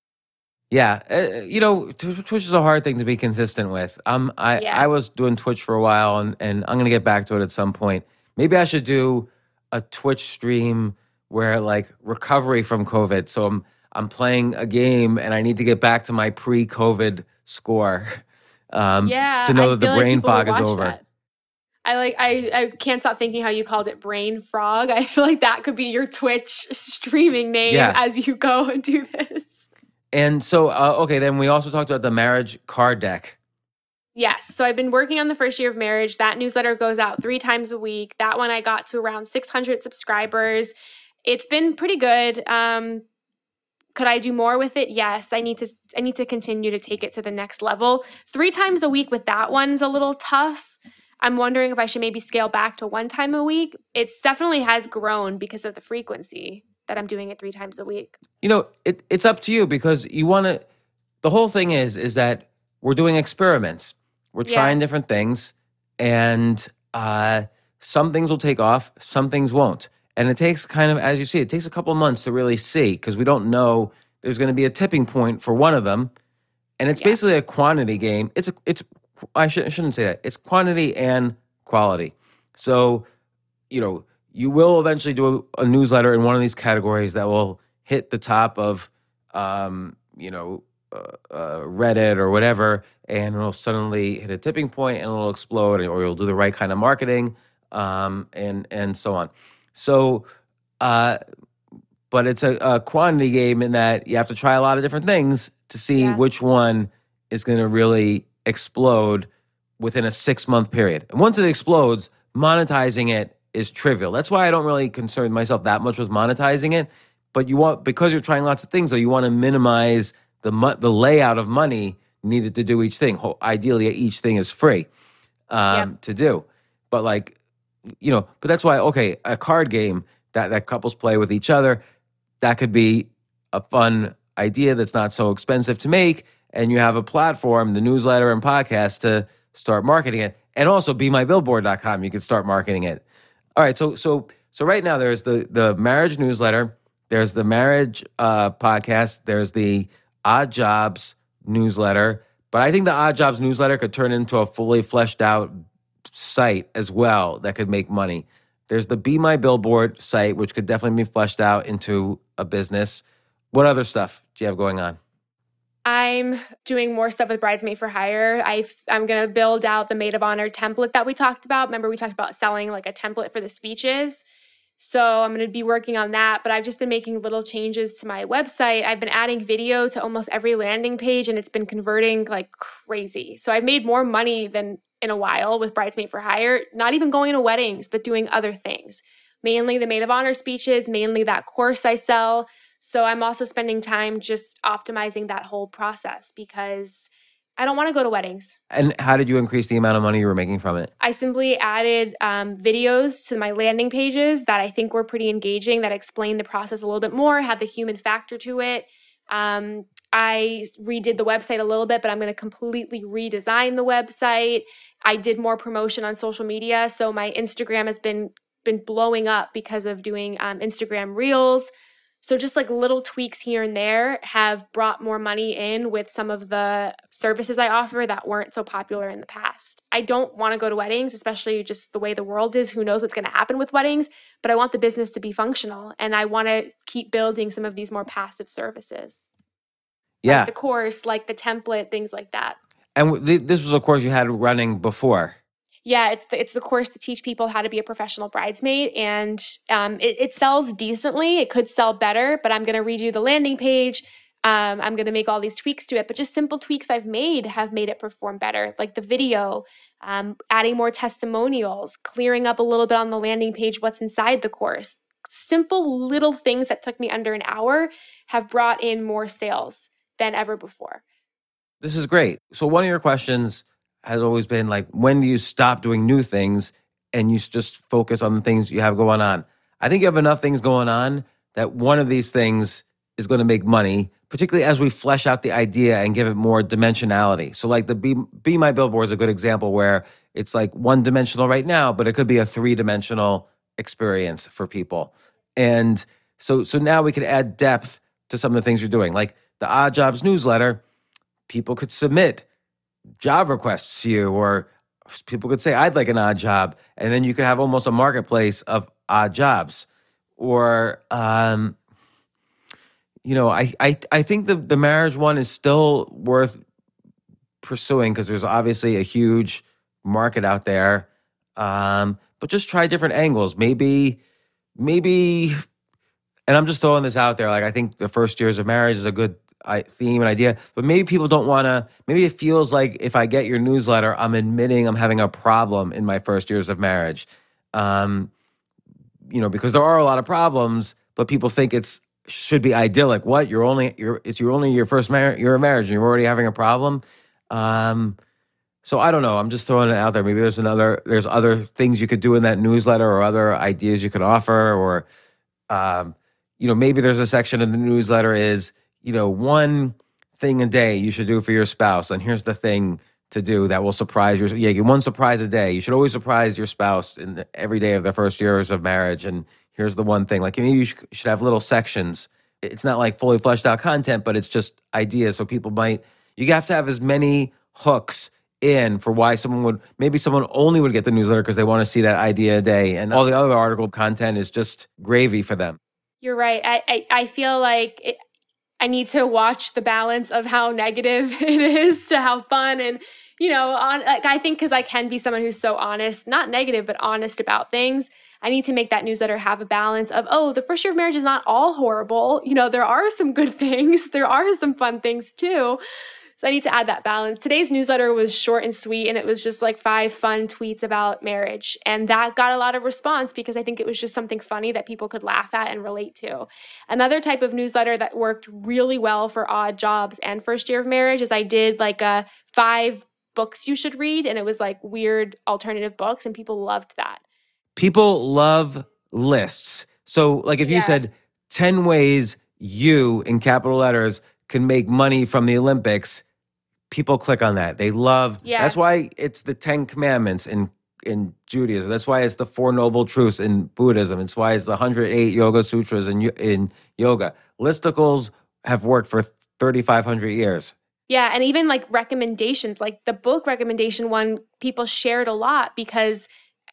Yeah, uh, you know, t- Twitch is a hard thing to be consistent with. Um, I Yeah. I was doing Twitch for a while, and and I'm gonna get back to it at some point. Maybe I should do a Twitch stream where like recovery from COVID. So I'm I'm playing a game, and I need to get back to my pre-COVID score. Um, Yeah. to know I that the feel like brain people would fog is watch over. that. I like I, I can't stop thinking how you called it brain frog. I feel like that could be your Twitch streaming name Yeah. as you go and do this. And so, uh, okay, then we also talked about the marriage card deck. Yes. So I've been working on the first year of marriage. That newsletter goes out three times a week. That one I got to around six hundred subscribers. It's been pretty good. Um, could I do more with it? Yes. I need to I need to continue to take it to the next level. Three times a week with that one's a little tough. I'm wondering if I should maybe scale back to one time a week. It's definitely has grown because of the frequency that I'm doing it three times a week. You know, it, it's up to you because you want to. The whole thing is is that we're doing experiments. We're Yeah. trying different things, and uh, some things will take off, some things won't. And it takes kind of, as you see, it takes a couple months to really see because we don't know there's going to be a tipping point for one of them, and it's Yeah. basically a quantity game. It's a, it's I, should, I shouldn't say that. It's quantity and quality. So, you know, you will eventually do a, a newsletter in one of these categories that will hit the top of, um, you know, uh, uh, Reddit or whatever, and it'll suddenly hit a tipping point and it'll explode, or you'll do the right kind of marketing, um, and and so on. So, uh, but it's a, a quantity game in that you have to try a lot of different things to see Yeah. which one is going to really explode within a six month period. And once it explodes, monetizing it is trivial. That's why I don't really concern myself that much with monetizing it. But you want, because you're trying lots of things, though, you want to minimize the mo- the layout of money needed to do each thing. Ho- Ideally, each thing is free um, Yep. to do. But like, you know, but that's why, okay, a card game that, that couples play with each other, that could be a fun idea that's not so expensive to make. And you have a platform, the newsletter and podcast, to start marketing it. And also be my billboard dot com, you can start marketing it. All right, so so so right now there's the the marriage newsletter, there's the marriage uh, podcast, there's the Odd Jobs newsletter. But I think the Odd Jobs newsletter could turn into a fully fleshed out site as well that could make money. There's the Be My Billboard site, which could definitely be fleshed out into a business. What other stuff do you have going on? I'm doing more stuff with Bridesmaid for Hire. I, I'm going to build out the Maid of Honor template that we talked about. Remember, we talked about selling like a template for the speeches. So I'm going to be working on that, but I've just been making little changes to my website. I've been adding video to almost every landing page, and it's been converting like crazy. So I've made more money than in a while with Bridesmaid for Hire, not even going to weddings, but doing other things. Mainly the Maid of Honor speeches, mainly that course I sell. So I'm also spending time just optimizing that whole process because I don't want to go to weddings. And how did you increase the amount of money you were making from it? I simply added um, videos to my landing pages that I think were pretty engaging, that explained the process a little bit more, had the human factor to it. Um, I redid the website a little bit, but I'm going to completely redesign the website. I did more promotion on social media. So my Instagram has been, been blowing up because of doing um, Instagram Reels. So just like little tweaks here and there have brought more money in with some of the services I offer that weren't so popular in the past. I don't want to go to weddings, especially just the way the world is. Who knows what's going to happen with weddings? But I want the business to be functional, and I want to keep building some of these more passive services. Yeah. Like the course, like the template, things like that. And th- this was a course you had running before. Yeah, it's the it's the course to teach people how to be a professional bridesmaid, and um, it, it sells decently. It could sell better, but I'm going to redo the landing page. Um, I'm going to make all these tweaks to it, but just simple tweaks I've made have made it perform better, like the video, um, adding more testimonials, clearing up a little bit on the landing page what's inside the course. Simple little things that took me under an hour have brought in more sales than ever before. This is great. So one of your questions has always been like, when do you stop doing new things and you s- just focus on the things you have going on? I think you have enough things going on that one of these things is going to make money, particularly as we flesh out the idea and give it more dimensionality. So like the Be, Be My Billboard is a good example where it's like one dimensional right now, but it could be a three dimensional experience for people. And so, so now we could add depth to some of the things you're doing. Like the Odd Jobs newsletter, people could submit job requests to you, or people could say, I'd like an odd job. And then you could have almost a marketplace of odd jobs. Or, um, you know, I, I, I think the, the marriage one is still worth pursuing because there's obviously a huge market out there. Um, but just try different angles. Maybe, maybe, and I'm just throwing this out there. Like, I think the first years of marriage is a good I, theme and idea, but maybe people don't want to, maybe it feels like if I get your newsletter, I'm admitting I'm having a problem in my first years of marriage. Um, you know, because there are a lot of problems, but people think it's should be idyllic. What? You're only, you're, it's you're only your first marriage, you're a marriage and you're already having a problem. Um, so I don't know. I'm just throwing it out there. Maybe there's another, there's other things you could do in that newsletter or other ideas you could offer, or, um, you know, maybe there's a section of the newsletter is, you know, one thing a day you should do for your spouse. And here's the thing to do that will surprise your, yeah, one surprise a day. You should always surprise your spouse in the, every day of their first years of marriage. And here's the one thing, like maybe you should, should have little sections. It's not like fully fleshed out content, but it's just ideas. So people might, you have to have as many hooks in for why someone would, maybe someone only would get the newsletter because they want to see that idea a day. And all the other article content is just gravy for them. You're right. I, I, I feel like it, I need to watch the balance of how negative it is to how fun. And, you know, on, like, I think because I can be someone who's so honest, not negative, but honest about things. I need to make that newsletter have a balance of, oh, the first year of marriage is not all horrible. You know, there are some good things. There are some fun things too. So I need to add that balance. Today's newsletter was short and sweet, and it was just like five fun tweets about marriage. And that got a lot of response because I think it was just something funny that people could laugh at and relate to. Another type of newsletter that worked really well for odd jobs and first year of marriage is I did like a five books you should read, and it was like weird alternative books, and people loved that. People love lists. So like if you Yeah. said ten ways you, in capital letters, can make money from the Olympics, people click on that. They love, Yeah. that's why it's the Ten Commandments in, in Judaism. That's why it's the Four Noble Truths in Buddhism. It's why it's the one hundred eight Yoga Sutras in, in yoga. Listicles have worked for thirty-five hundred years. Yeah, and even like recommendations, like the book recommendation one, people shared a lot because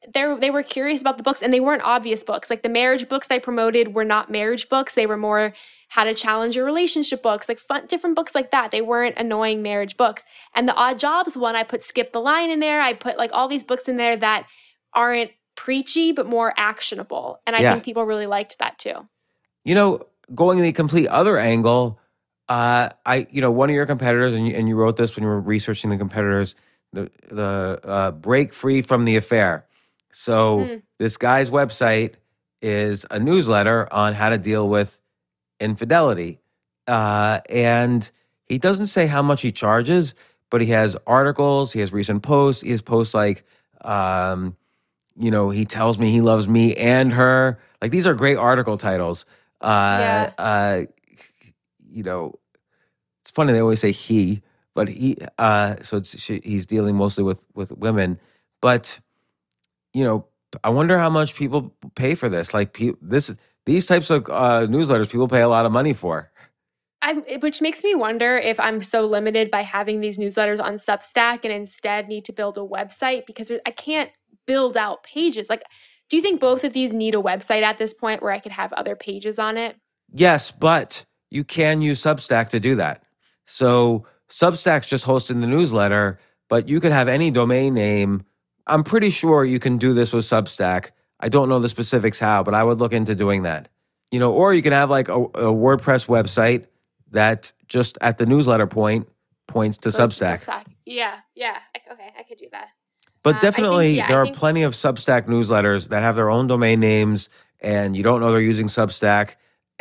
they they were curious about the books, and they weren't obvious books. Like the marriage books I promoted were not marriage books. They were more how to challenge your relationship books, like fun, different books like that. They weren't annoying marriage books. And the Odd Jobs one, I put Skip the Line in there. I put like all these books in there that aren't preachy, but more actionable. And I Yeah. think people really liked that too. You know, going the complete other angle, uh, I, you know, one of your competitors, and you, and you wrote this when you were researching the competitors, the the uh, Break Free from the Affair. So Mm. this guy's website is a newsletter on how to deal with infidelity, uh, and he doesn't say how much he charges, but he has articles, he has recent posts, he has posts like, um, you know, he tells me he loves me and her. Like these are great article titles. Uh, Yeah. uh, you know, it's funny they always say he, but he. Uh, so it's, she, he's dealing mostly with with women. But you know, I wonder how much people pay for this. Like pe- this, these types of uh, newsletters, people pay a lot of money for. I'm, which makes me wonder if I'm so limited by having these newsletters on Substack and instead need to build a website because I can't build out pages. Like, do you think both of these need a website at this point where I could have other pages on it? Yes, but you can use Substack to do that. So Substack's just hosting the newsletter, but you could have any domain name. I'm pretty sure you can do this with Substack. I don't know the specifics how, but I would look into doing that. You know, or you can have like a, a WordPress website that just at the newsletter point points to Goes to Substack. Substack. Yeah, yeah. I- Okay, I could do that. But Uh, I think- definitely, yeah, I there are think- plenty of Substack newsletters that have their own domain names, and you don't know they're using Substack,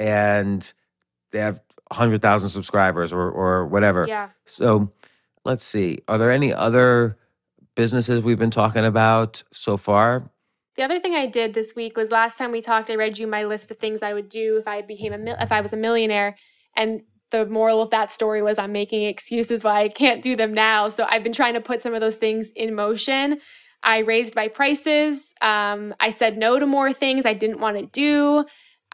and they have one hundred thousand subscribers or or whatever. Yeah. So let's see. Are there any other businesses we've been talking about so far? The other thing I did this week was last time we talked, I read you my list of things I would do if I became a mil- if I was a millionaire, and the moral of that story was I'm making excuses why I can't do them now. So I've been trying to put some of those things in motion. I raised my prices. Um, I said no to more things I didn't want to do.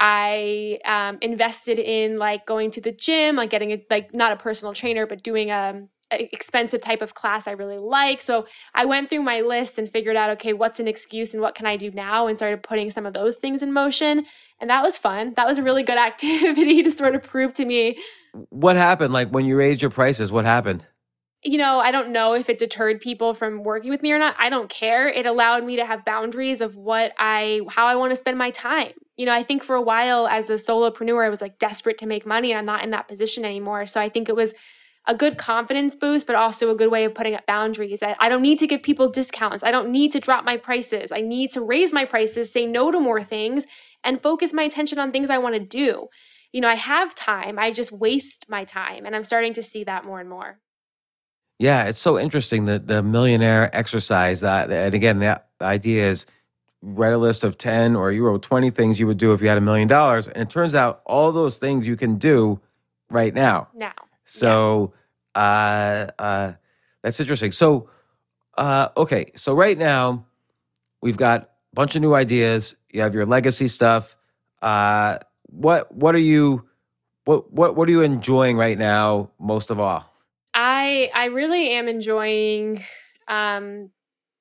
I um, invested in like going to the gym, like getting a, like not a personal trainer, but doing a, a expensive type of class I really like. So I went through my list and figured out, okay, what's an excuse and what can I do now? And started putting some of those things in motion. And that was fun. That was a really good activity to sort of prove to me, What happened? Like when you raised your prices, what happened? you know, I don't know if it deterred people from working with me or not. I don't care. It allowed me to have boundaries of what I, how I want to spend my time. You know, I think for a while as a solopreneur, I was like desperate to make money and I'm not in that position anymore. So I think it was a good confidence boost, but also a good way of putting up boundaries. I, I don't need to give people discounts. I don't need to drop my prices. I need to raise my prices, say no to more things, and focus my attention on things I want to do. You know, I have time. I just waste my time. And I'm starting to see that more and more. Yeah, it's so interesting that the millionaire exercise. That, and again, the, the idea is write a list of ten or you wrote twenty things you would do if you had a million dollars. And it turns out all those things you can do right now. Now. So uh, uh, that's interesting. So, uh, okay. So right now we've got a bunch of new ideas. You have your legacy stuff. Uh, what, what are you, what, what, what are you enjoying right now most of all? I I really am enjoying um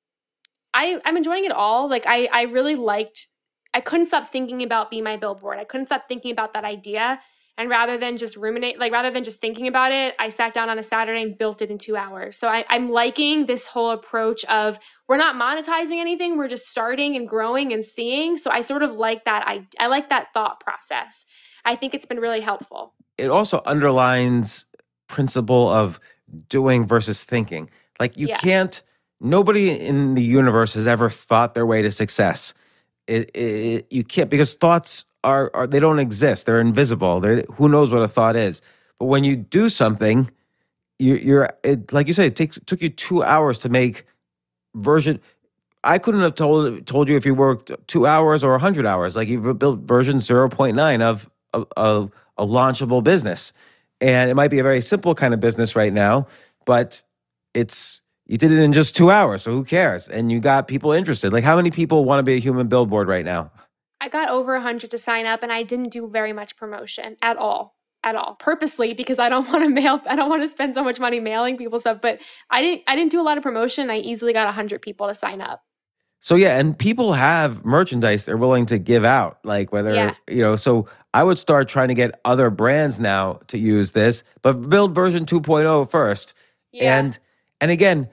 I I'm enjoying it all. Like I I really liked I couldn't stop thinking about Be My Billboard. I couldn't stop thinking about that idea. And rather than just ruminate, like rather than just thinking about it, I sat down on a Saturday and built it in two hours. So I, I'm liking this whole approach of we're not monetizing anything, we're just starting and growing and seeing. So I sort of like that. I I like that thought process. I think it's been really helpful. It also underlines principle of doing versus thinking. Like you Yeah. can't, nobody in the universe has ever thought their way to success. It, it, you can't, because thoughts are, are they don't exist. They're invisible. They're, who knows what a thought is? But when you do something, you, you're, it, like you said, it takes, took you two hours to make version. I couldn't have told told you if you worked two hours or a hundred hours. Like you built version zero point nine of, of, of a launchable business. And it might be a very simple kind of business right now, but it's, you did it in just two hours. So who cares? And you got people interested. Like how many people want to be a human billboard right now? I got over one hundred to sign up and I didn't do very much promotion at all, at all, purposely because I don't want to mail, I don't want to spend so much money mailing people stuff, but I didn't, I didn't do a lot of promotion. I easily got one hundred people to sign up. So yeah, and people have merchandise they're willing to give out, like whether, Yeah. you know, so I would start trying to get other brands now to use this, but build version two point oh first. Yeah. And and again,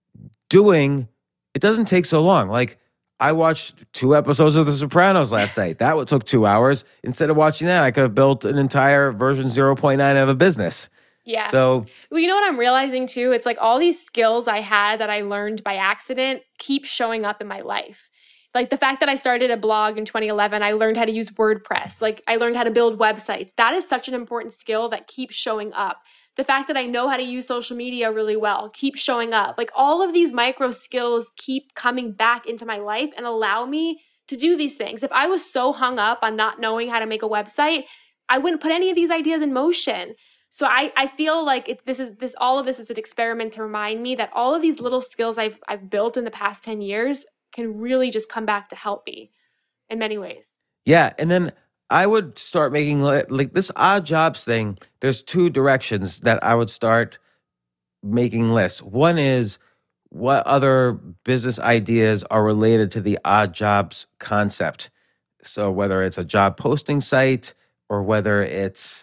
doing it doesn't take so long. Like I watched two episodes of The Sopranos last night. That would took two hours. Instead of watching that, I could have built an entire version zero point nine of a business. Yeah. So Well, you know what I'm realizing too? It's like all these skills I had that I learned by accident keep showing up in my life. Like the fact that I started a blog in twenty eleven, I learned how to use WordPress. Like I learned how to build websites. That is such an important skill that keeps showing up. The fact that I know how to use social media really well keeps showing up. Like all of these micro skills keep coming back into my life and allow me to do these things. If I was so hung up on not knowing how to make a website, I wouldn't put any of these ideas in motion. So I, I feel like it, this is this all of this is an experiment to remind me that all of these little skills I've I've built in the past ten years can really just come back to help me in many ways. yeah, and then I would start making li- like this odd jobs thing. There's two directions that I would start making lists. One is what other business ideas are related to the odd jobs concept. So whether it's a job posting site or whether it's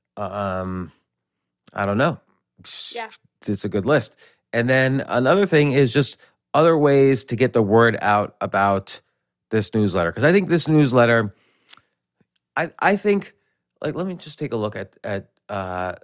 um I don't know. Yeah. It's a good list. And then another thing is just other ways to get the word out about this newsletter. Because I think this newsletter, I I think, like, let me just take a look at at uh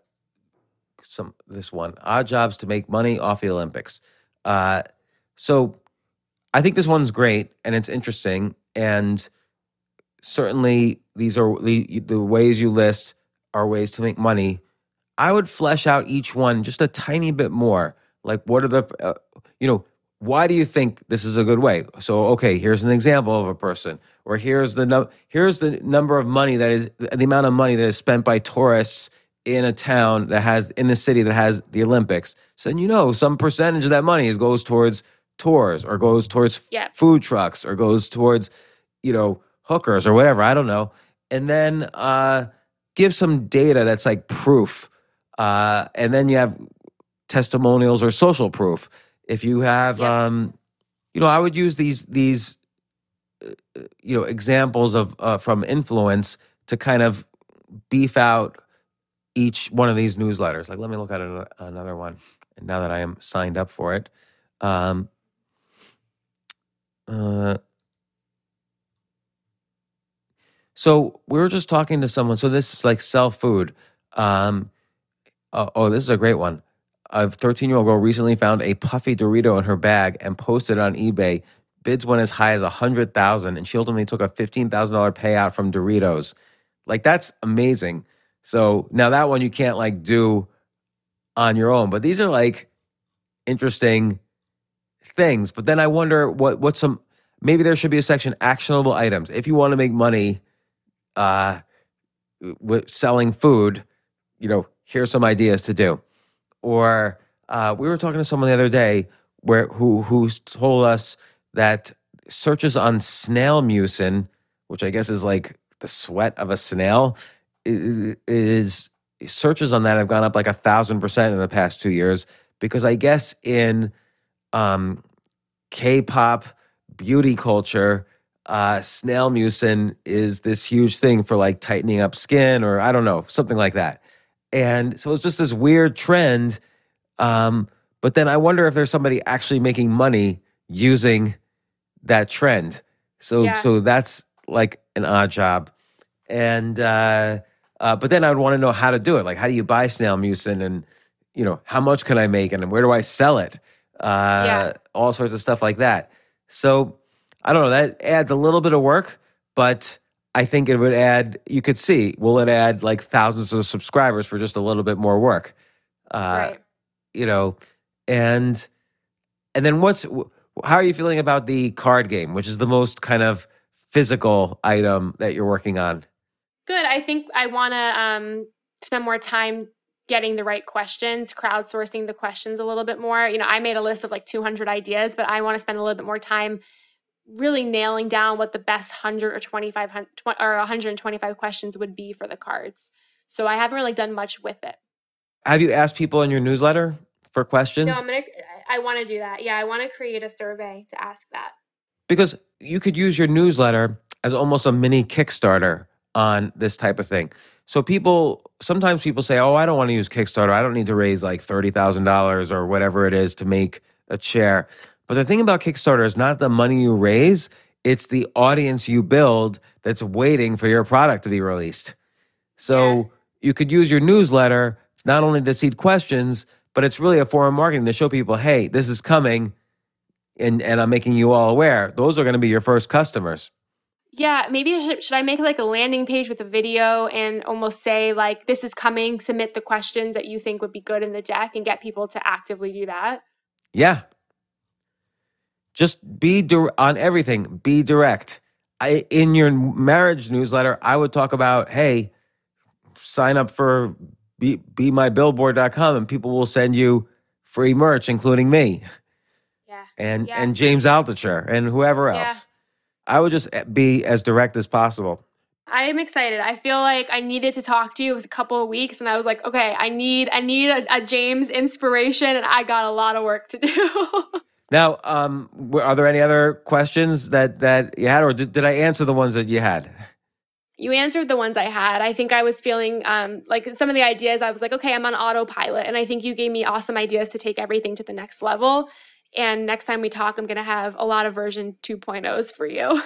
some this one. Odd jobs to make money off the Olympics. Uh so I think this one's great and it's interesting. And certainly these are the the ways you list are ways to make money. I would flesh out each one just a tiny bit more. Like, what are the, uh, you know, why do you think this is a good way? So, okay, here's an example of a person, or here's the num- here's the number of money that is the amount of money that is spent by tourists in a town that has in the city that has the Olympics. So then you know some percentage of that money is goes towards tours, or goes towards Yeah. food trucks, or goes towards, you know, hookers or whatever. I don't know. And then uh, give some data that's like proof. Uh, and then you have testimonials or social proof. If you have, Yeah. um, you know, I would use these these, uh, you know, examples of uh, from influence to kind of beef out each one of these newsletters. Like, let me look at an- another one. And now that I am signed up for it, um, uh, so we were just talking to someone. So this is like sell food. Um, Oh, oh, this is a great one. A thirteen-year-old girl recently found a puffy Dorito in her bag and posted it on eBay. Bids went as high as one hundred thousand dollars, and she ultimately took a fifteen thousand dollars payout from Doritos. Like, that's amazing. So now that one you can't like do on your own, but these are like interesting things. But then I wonder what what some maybe there should be a section actionable items. If you want to make money uh, with selling food, you know, here's some ideas to do. Or uh, we were talking to someone the other day where who who told us that searches on snail mucin, which I guess is like the sweat of a snail, i- is searches on that have gone up like a thousand percent in the past two years because I guess in um, K-pop beauty culture, uh, snail mucin is this huge thing for like tightening up skin, or I don't know, something like that. And so it's just this weird trend. Um, but then I wonder if there's somebody actually making money using that trend. So Yeah. so that's like an odd job. And uh, uh, but then I would want to know how to do it. Like, how do you buy snail mucin, and you know, how much can I make, and where do I sell it? Uh, Yeah. All sorts of stuff like that. So I don't know. That adds a little bit of work, but I think it would add, you could see, will it add like thousands of subscribers for just a little bit more work? Uh, Right. You know, and and then what's, wh- how are you feeling about the card game, which is the most kind of physical item that you're working on? Good. I think I want to um, spend more time getting the right questions, crowdsourcing the questions a little bit more. You know, I made a list of like two hundred ideas, but I want to spend a little bit more time really nailing down what the best one hundred or twenty-five hundred tw- or one hundred twenty-five questions would be for the cards. So I haven't really done much with it. Have you asked people in your newsletter for questions? No, I'm gonna. I want to do that. Yeah, I want to create a survey to ask that. because you could use your newsletter as almost a mini Kickstarter on this type of thing. So people, sometimes people say, oh, I don't want to use Kickstarter. I don't need to raise like thirty thousand dollars or whatever it is to make a chair. But the thing about Kickstarter is not the money you raise, it's the audience you build that's waiting for your product to be released. So Yeah. you could use your newsletter not only to seed questions, but it's really a form of marketing to show people, hey, this is coming and, and I'm making you all aware. Those are going to be your first customers. Yeah, maybe I should, should I make like a landing page with a video and almost say like, this is coming, submit the questions that you think would be good in the deck and get people to actively do that? Yeah. Just be dir- on everything. Be direct. I, in your marriage newsletter, I would talk about, hey, sign up for be, be my billboard dot com and people will send you free merch, including me Yeah. and, Yeah. and James Altucher and whoever Yeah. else. I would just be as direct as possible. I am excited. I feel like I needed to talk to you. It was a couple of weeks and I was like, okay, I need I need a, a James inspiration and I got a lot of work to do. Now, um, w- are there any other questions that, that you had, or did, did I answer the ones that you had? You answered the ones I had. I think I was feeling um, like some of the ideas, I was like, okay, I'm on autopilot. And I think you gave me awesome ideas to take everything to the next level. And next time we talk, I'm going to have a lot of version two point ohs for you.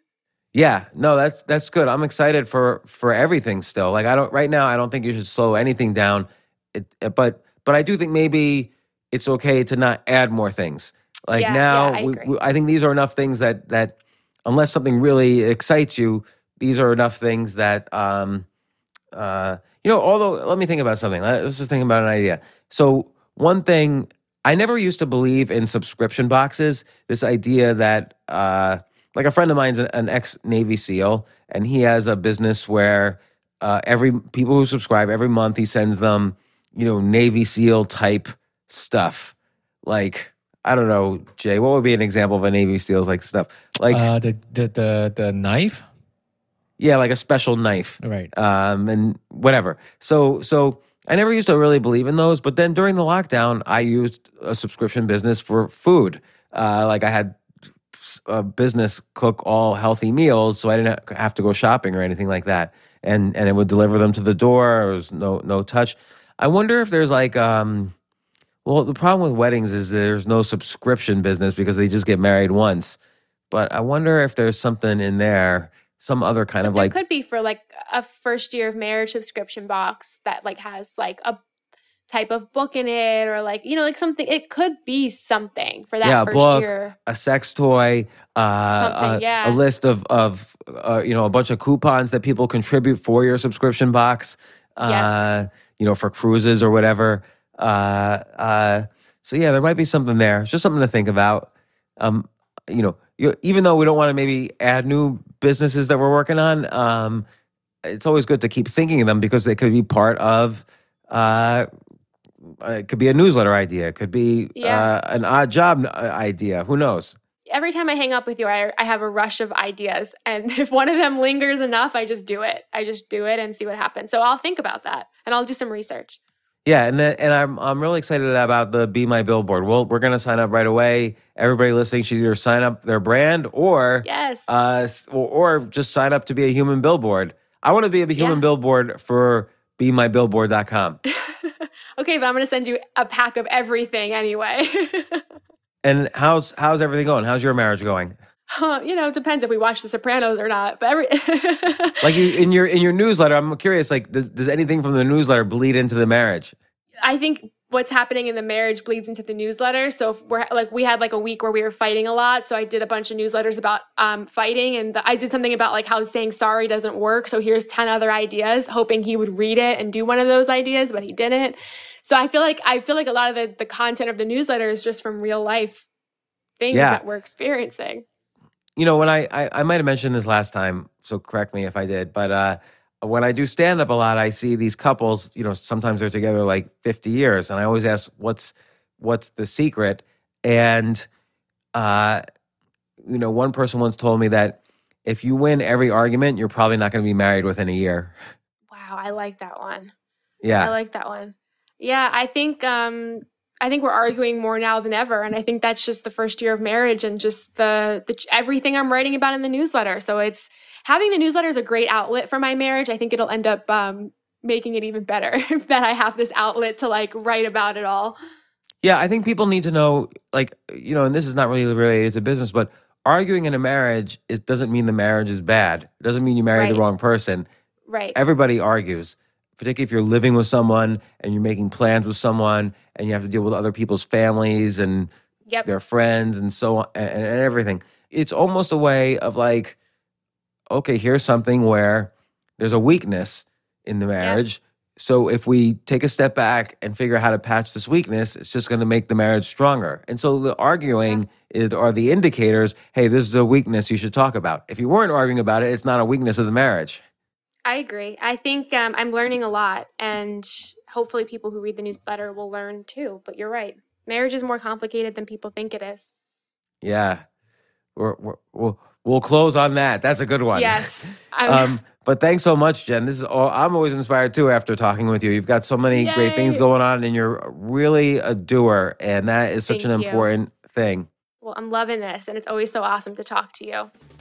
Yeah, no, that's that's good. I'm excited for for everything still. Like I don't right now, I don't think you should slow anything down. It, but but I do think maybe it's okay to not add more things. Like Yeah, now, yeah, I we, agree. we, I think these are enough things that that unless something really excites you, these are enough things that um uh you know. Although, let me think about something. Let's just think about an idea. So one thing, I never used to believe in subscription boxes. This idea that uh. Like a friend of mine's an, an ex-Navy SEAL, and he has a business where uh, every people who subscribe every month, he sends them, you know, Navy SEAL type stuff. Like, I don't know, Jay, what would be an example of a Navy SEAL's like stuff? Like, uh, the, the the the knife, yeah, like a special knife, right? um, and whatever. So, so I never used to really believe in those, but then during the lockdown, I used a subscription business for food. Uh, like I had a business cook all healthy meals, so I didn't have to go shopping or anything like that, and and it would deliver them to the door. There was no no touch. I wonder if there's like um, well, the problem with weddings is there's no subscription business because they just get married once. But I wonder if there's something in there, some other kind of There like could be for like a first year of marriage subscription box that like has like a type of book in it or like, you know, like something, it could be something for that yeah, a first book, year. a sex toy, uh, Something, a, yeah. a list of of uh, you know, a bunch of coupons that people contribute for your subscription box. Uh, Yeah. you know, for cruises or whatever. Uh, uh, so yeah, there might be something there. It's just something to think about. Um, you know, you, even though we don't want to maybe add new businesses that we're working on, um, it's always good to keep thinking of them because they could be part of. Uh, it could be a newsletter idea. It could be Yeah. uh, an odd job uh, idea. Who knows? Every time I hang up with you, I, I have a rush of ideas. And if one of them lingers enough, I just do it. I just do it and see what happens. So I'll think about that and I'll do some research. Yeah, and then- and I'm I'm really excited about the Be My Billboard. Well, we're gonna sign up right away. Everybody listening should either sign up their brand or Yes. uh s- or, or just sign up to be a human billboard. I want to be a human Yeah. billboard for be my billboard dot com. Okay, but I'm going to send you a pack of everything anyway. And how's how's everything going? How's your marriage going? Huh, you know, it depends if we watch The Sopranos or not. But every Like you in your in your newsletter, I'm curious. Like, does, does anything from the newsletter bleed into the marriage? I think what's happening in the marriage bleeds into the newsletter. So if we're like, we had like a week where we were fighting a lot. So I did a bunch of newsletters about um, fighting, and the, I did something about like how saying sorry doesn't work. So here's ten other ideas, hoping he would read it and do one of those ideas, but he didn't. So I feel like I feel like a lot of the, the content of the newsletter is just from real life things Yeah. that we're experiencing. You know, when I I, I might have mentioned this last time, so correct me if I did, but uh, when I do stand up a lot, I see these couples. You know, sometimes they're together like fifty years, and I always ask, "What's what's the secret?" And uh, you know, one person once told me that if you win every argument, you're probably not going to be married within a year. Wow, I like that one. I Yeah, like that one. Yeah, I think um I think we're arguing more now than ever. And I think that's just the first year of marriage and just the, the everything I'm writing about in the newsletter. So it's having the newsletter is a great outlet for my marriage. I think it'll end up um, making it even better that I have this outlet to like write about it all. Yeah, I think people need to know, like, you know, and this is not really related to business, but arguing in a marriage, it doesn't mean the marriage is bad. It doesn't mean you married Right. the wrong person. Right. Everybody argues, particularly if you're living with someone and you're making plans with someone and you have to deal with other people's families and Yep. their friends and so on and, and everything. It's almost a way of like, okay, here's something where there's a weakness in the marriage. So if we take a step back and figure out how to patch this weakness, it's just going to make the marriage stronger. And so the arguing is, are the indicators, hey, this is a weakness you should talk about. If you weren't arguing about it, it's not a weakness of the marriage. I agree. I think um, I'm learning a lot, and hopefully people who read the newsletter will learn too. But you're right. Marriage is more complicated than people think it is. Yeah. We're, we're, we'll, we'll close on that. That's a good one. Yes. I'm- um, but thanks so much, Jen. This is all, I'm always inspired too after talking with you. You've got so many great things Yay. going on, and you're really a doer, and that is such Thank an you. important thing. Well, I'm loving this, and it's always so awesome to talk to you.